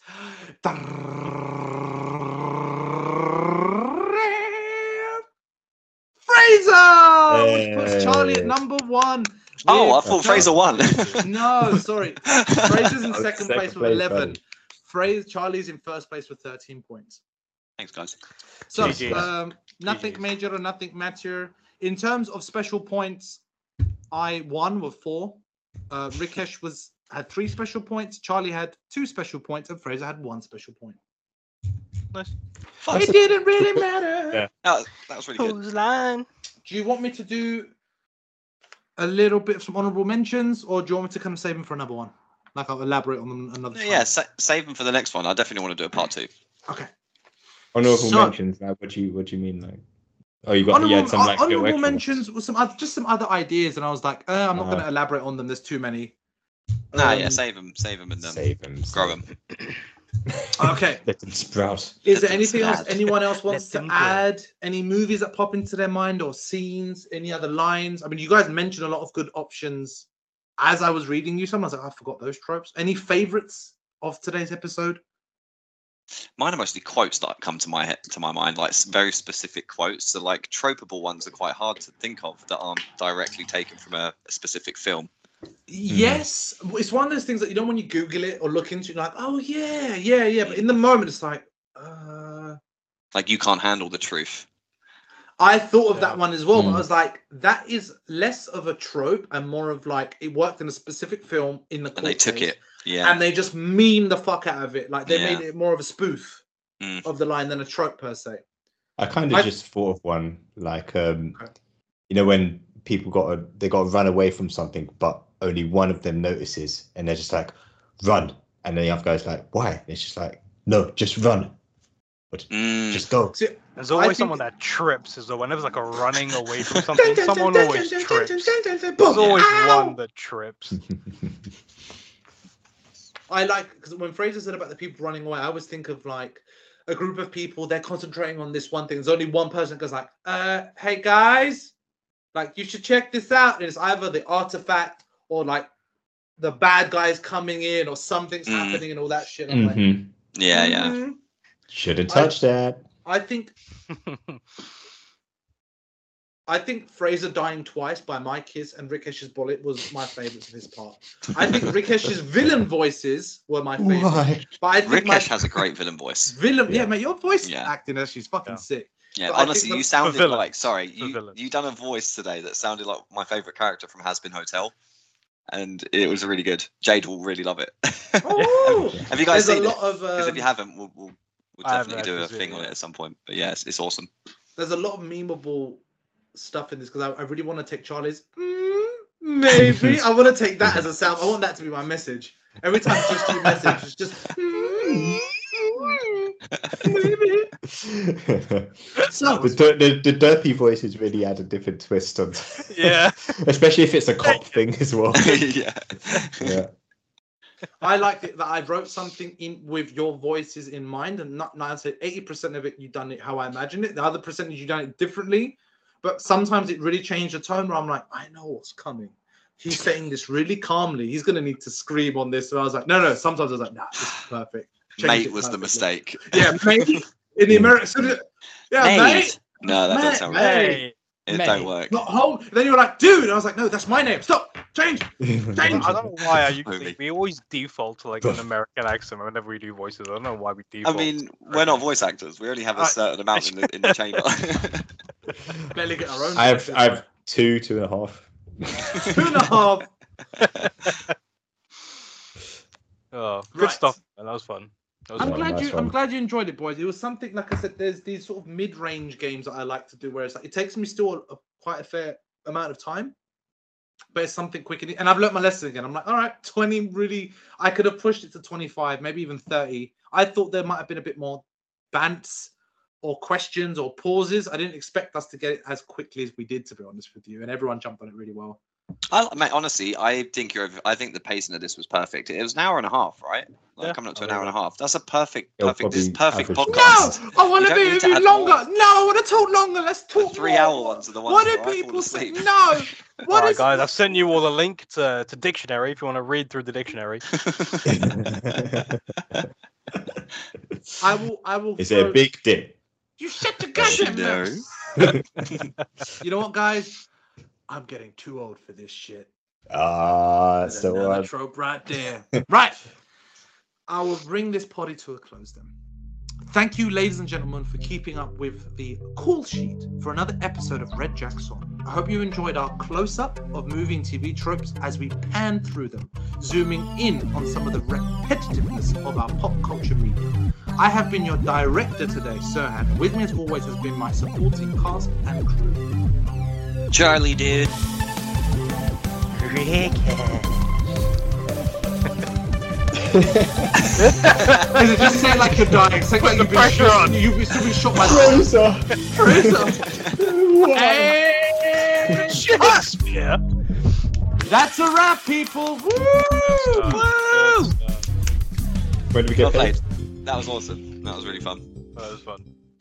Fraser! Which puts Charlie at number 1.
Oh, I
with-
thought Fraser won.
No, sorry. Fraser's in
Oh,
second
second
place with
place,
11.
buddy.
Charlie's in first place with 13 points.
Thanks, guys.
So,
GG's.
nothing
GG's.
major or nothing matter. In terms of special points, I won with 4. Rikesh had 3 special points. Charlie had 2 special points, and Fraser had 1 special point.
Nice.
It didn't really matter.
Yeah.
That was really good.
Whose line?
Do you want me to do a little bit of some honorable mentions, or do you want me to kind of save them for another one? Like I'll elaborate on them another time.
Yeah, save them for the next one. I definitely want to do a part 2.
Okay.
Honorable
So-
mentions. Now, what do you mean, like? Oh, you had some like
honorable
extra
mentions with some other ideas, and I was like, I'm not going to elaborate on them. There's too many.
Nah, yeah, save them and
Save them.
grow them.
Okay.
Let them sprout.
Is there anything else
Sad.
anyone else wants
Let
to
them go.
add? Any movies that pop into their mind or scenes? Any other lines? I mean, you guys mentioned a lot of good options as I was reading you. Some I was like, I forgot those tropes. Any favorites of today's episode?
Mine are mostly quotes that come to my mind, like very specific quotes. So like tropeable ones are quite hard to think of that aren't directly taken from a specific film.
Yes, it's one of those things that you don't when you Google it or look into it, you're like, oh yeah. But in the moment, it's like,
Like You Can't Handle the Truth.
I thought of that one as well, but
Mm.
I was like, that is less of a trope and more of like it worked in a specific film in the
And they
court
took
case,
it. Yeah.
and they just meme the fuck out of it. Like they
Yeah.
made it more of a spoof
Mm.
of the line than a trope per se.
I kind of
I-
just thought of one like when people got to run away from something, but only one of them notices, and they're just like, run, and then the other guy's like, why? And it's just like, no, just run, just go.
See,
There's always
think-
someone that trips as well. Whenever there's like a running away from something, someone always trips. There's
Boom.
always
Ow!
one that trips.
I like because when Fraser said about the people running away, I always think of like a group of people. They're concentrating on this one thing. There's only one person goes like, "Hey guys, like you should check this out." And it's either the artifact or like the bad guys coming in or something's happening and all that shit. I'm like,
Mhm.
Yeah, yeah.
"Mhm."
Shouldn't touch that.
I think Fraser dying twice by my kiss and Rikesh's bullet was my favorites of his part. I think Rikesh's villain voices were my favorite.
Why?
But I think my
Rikesh has a great villain voice.
villain, yeah,
Yeah.
mate, your voice
Yeah.
acting as she's fucking
Yeah.
sick.
Yeah,
But I
honestly,
think
you
the-
sounded
villain.
like
The villain.
you done a voice today that sounded like my favorite character from Has Been Hotel, and it was really good. Jade will really love it.
Oh,
Have you guys
there's
seen
a
it?
lot of
Because if you haven't, we'll
I haven't
definitely do a
actually seen
thing
it
on it
yet.
at some point. But yeah, it's awesome.
there's a lot of memeable stuff in this because I really want to take Charlie's maybe. I want to take that as a sound. I want that to be my message. Every time it's just your message, it's just maybe. So,
The derpy voices really add a different twist on.
Yeah.
Especially if it's a cop thing as well.
Yeah.
Yeah.
I liked it that I wrote something in with your voices in mind, and not I said 80% of it you done it how I imagined it. The other percentage you done it differently, but sometimes it really changed the tone where I'm like, I know what's coming. He's saying this really calmly. He's gonna need to scream on this. So I was like, no. Sometimes I was like, nah, this is perfect. Change
Mate
it
was the
perfectly.
mistake.
Yeah, mate. In the American, yeah, mate.
No, that doesn't sound right.
Hey,
It
Mate.
don't work.
Not home. Then you were like, dude. I was like, no, that's my name. Stop. Change.
I don't know why
Homie.
we always default to like an American accent whenever we do voices. I don't know why we
I
default.
mean, we're not voice actors. We only have a certain amount in the chamber.
Barely get our own.
I have 2.5.
2.5.
Oh, good
Right.
stuff. Man. That was fun. That was
I'm
fun.
glad
nice
you.
one.
I'm glad you enjoyed it, boys. It was something like I said. There's these sort of mid-range games that I like to do, where it's like it takes me still quite a fair amount of time, but it's something quick and I've learnt my lesson again. I'm like, all right, 20 really. I could have pushed it to 25, maybe even 30. I thought there might have been a bit more bants or questions or pauses. I didn't expect us to get it as quickly as we did, to be honest with you. And everyone jumped on it really well.
Mate, honestly, I think I think the pacing of this was perfect. It was an hour and a half, right? Like,
Yeah.
coming up to an hour and a half. That's a perfect
It'll
this is
probably
perfect
average
podcast.
No, I want
You
to
don't
be
need
with
to
you
add
longer.
more.
No, I want to talk longer. Let's
The
talk
3 hour
more.
ones are the ones
What
where
do
I fall
people say?
asleep.
No. What
Alright,
is
guys, I've sent you all a link to dictionary if you want to read through the dictionary.
I will.
Is it a big dip?
You shut the goddamn
Legendary.
mouth. You know what, guys? I'm getting too old for this shit.
That's the
Another
one.
trope right there. Right. I will bring this potty to a close then. Thank you, ladies and gentlemen, for keeping up with the call sheet for another episode of Red Jack Song. I hope you enjoyed our close-up of movie and TV tropes as we pan through them, zooming in on some of the repetitiveness of our pop culture media. I have been your director today, Sirhan, and with me as always has been my supporting cast and crew.
Charlie, dude.
Just say it like you're dying. Say it like you've been shot. You've been shot by Hey,
Shakespeare.
that's a wrap, people. Woo!
Woo!
When do we
Well
get paid?
played. That was awesome. That was really fun.
That was fun.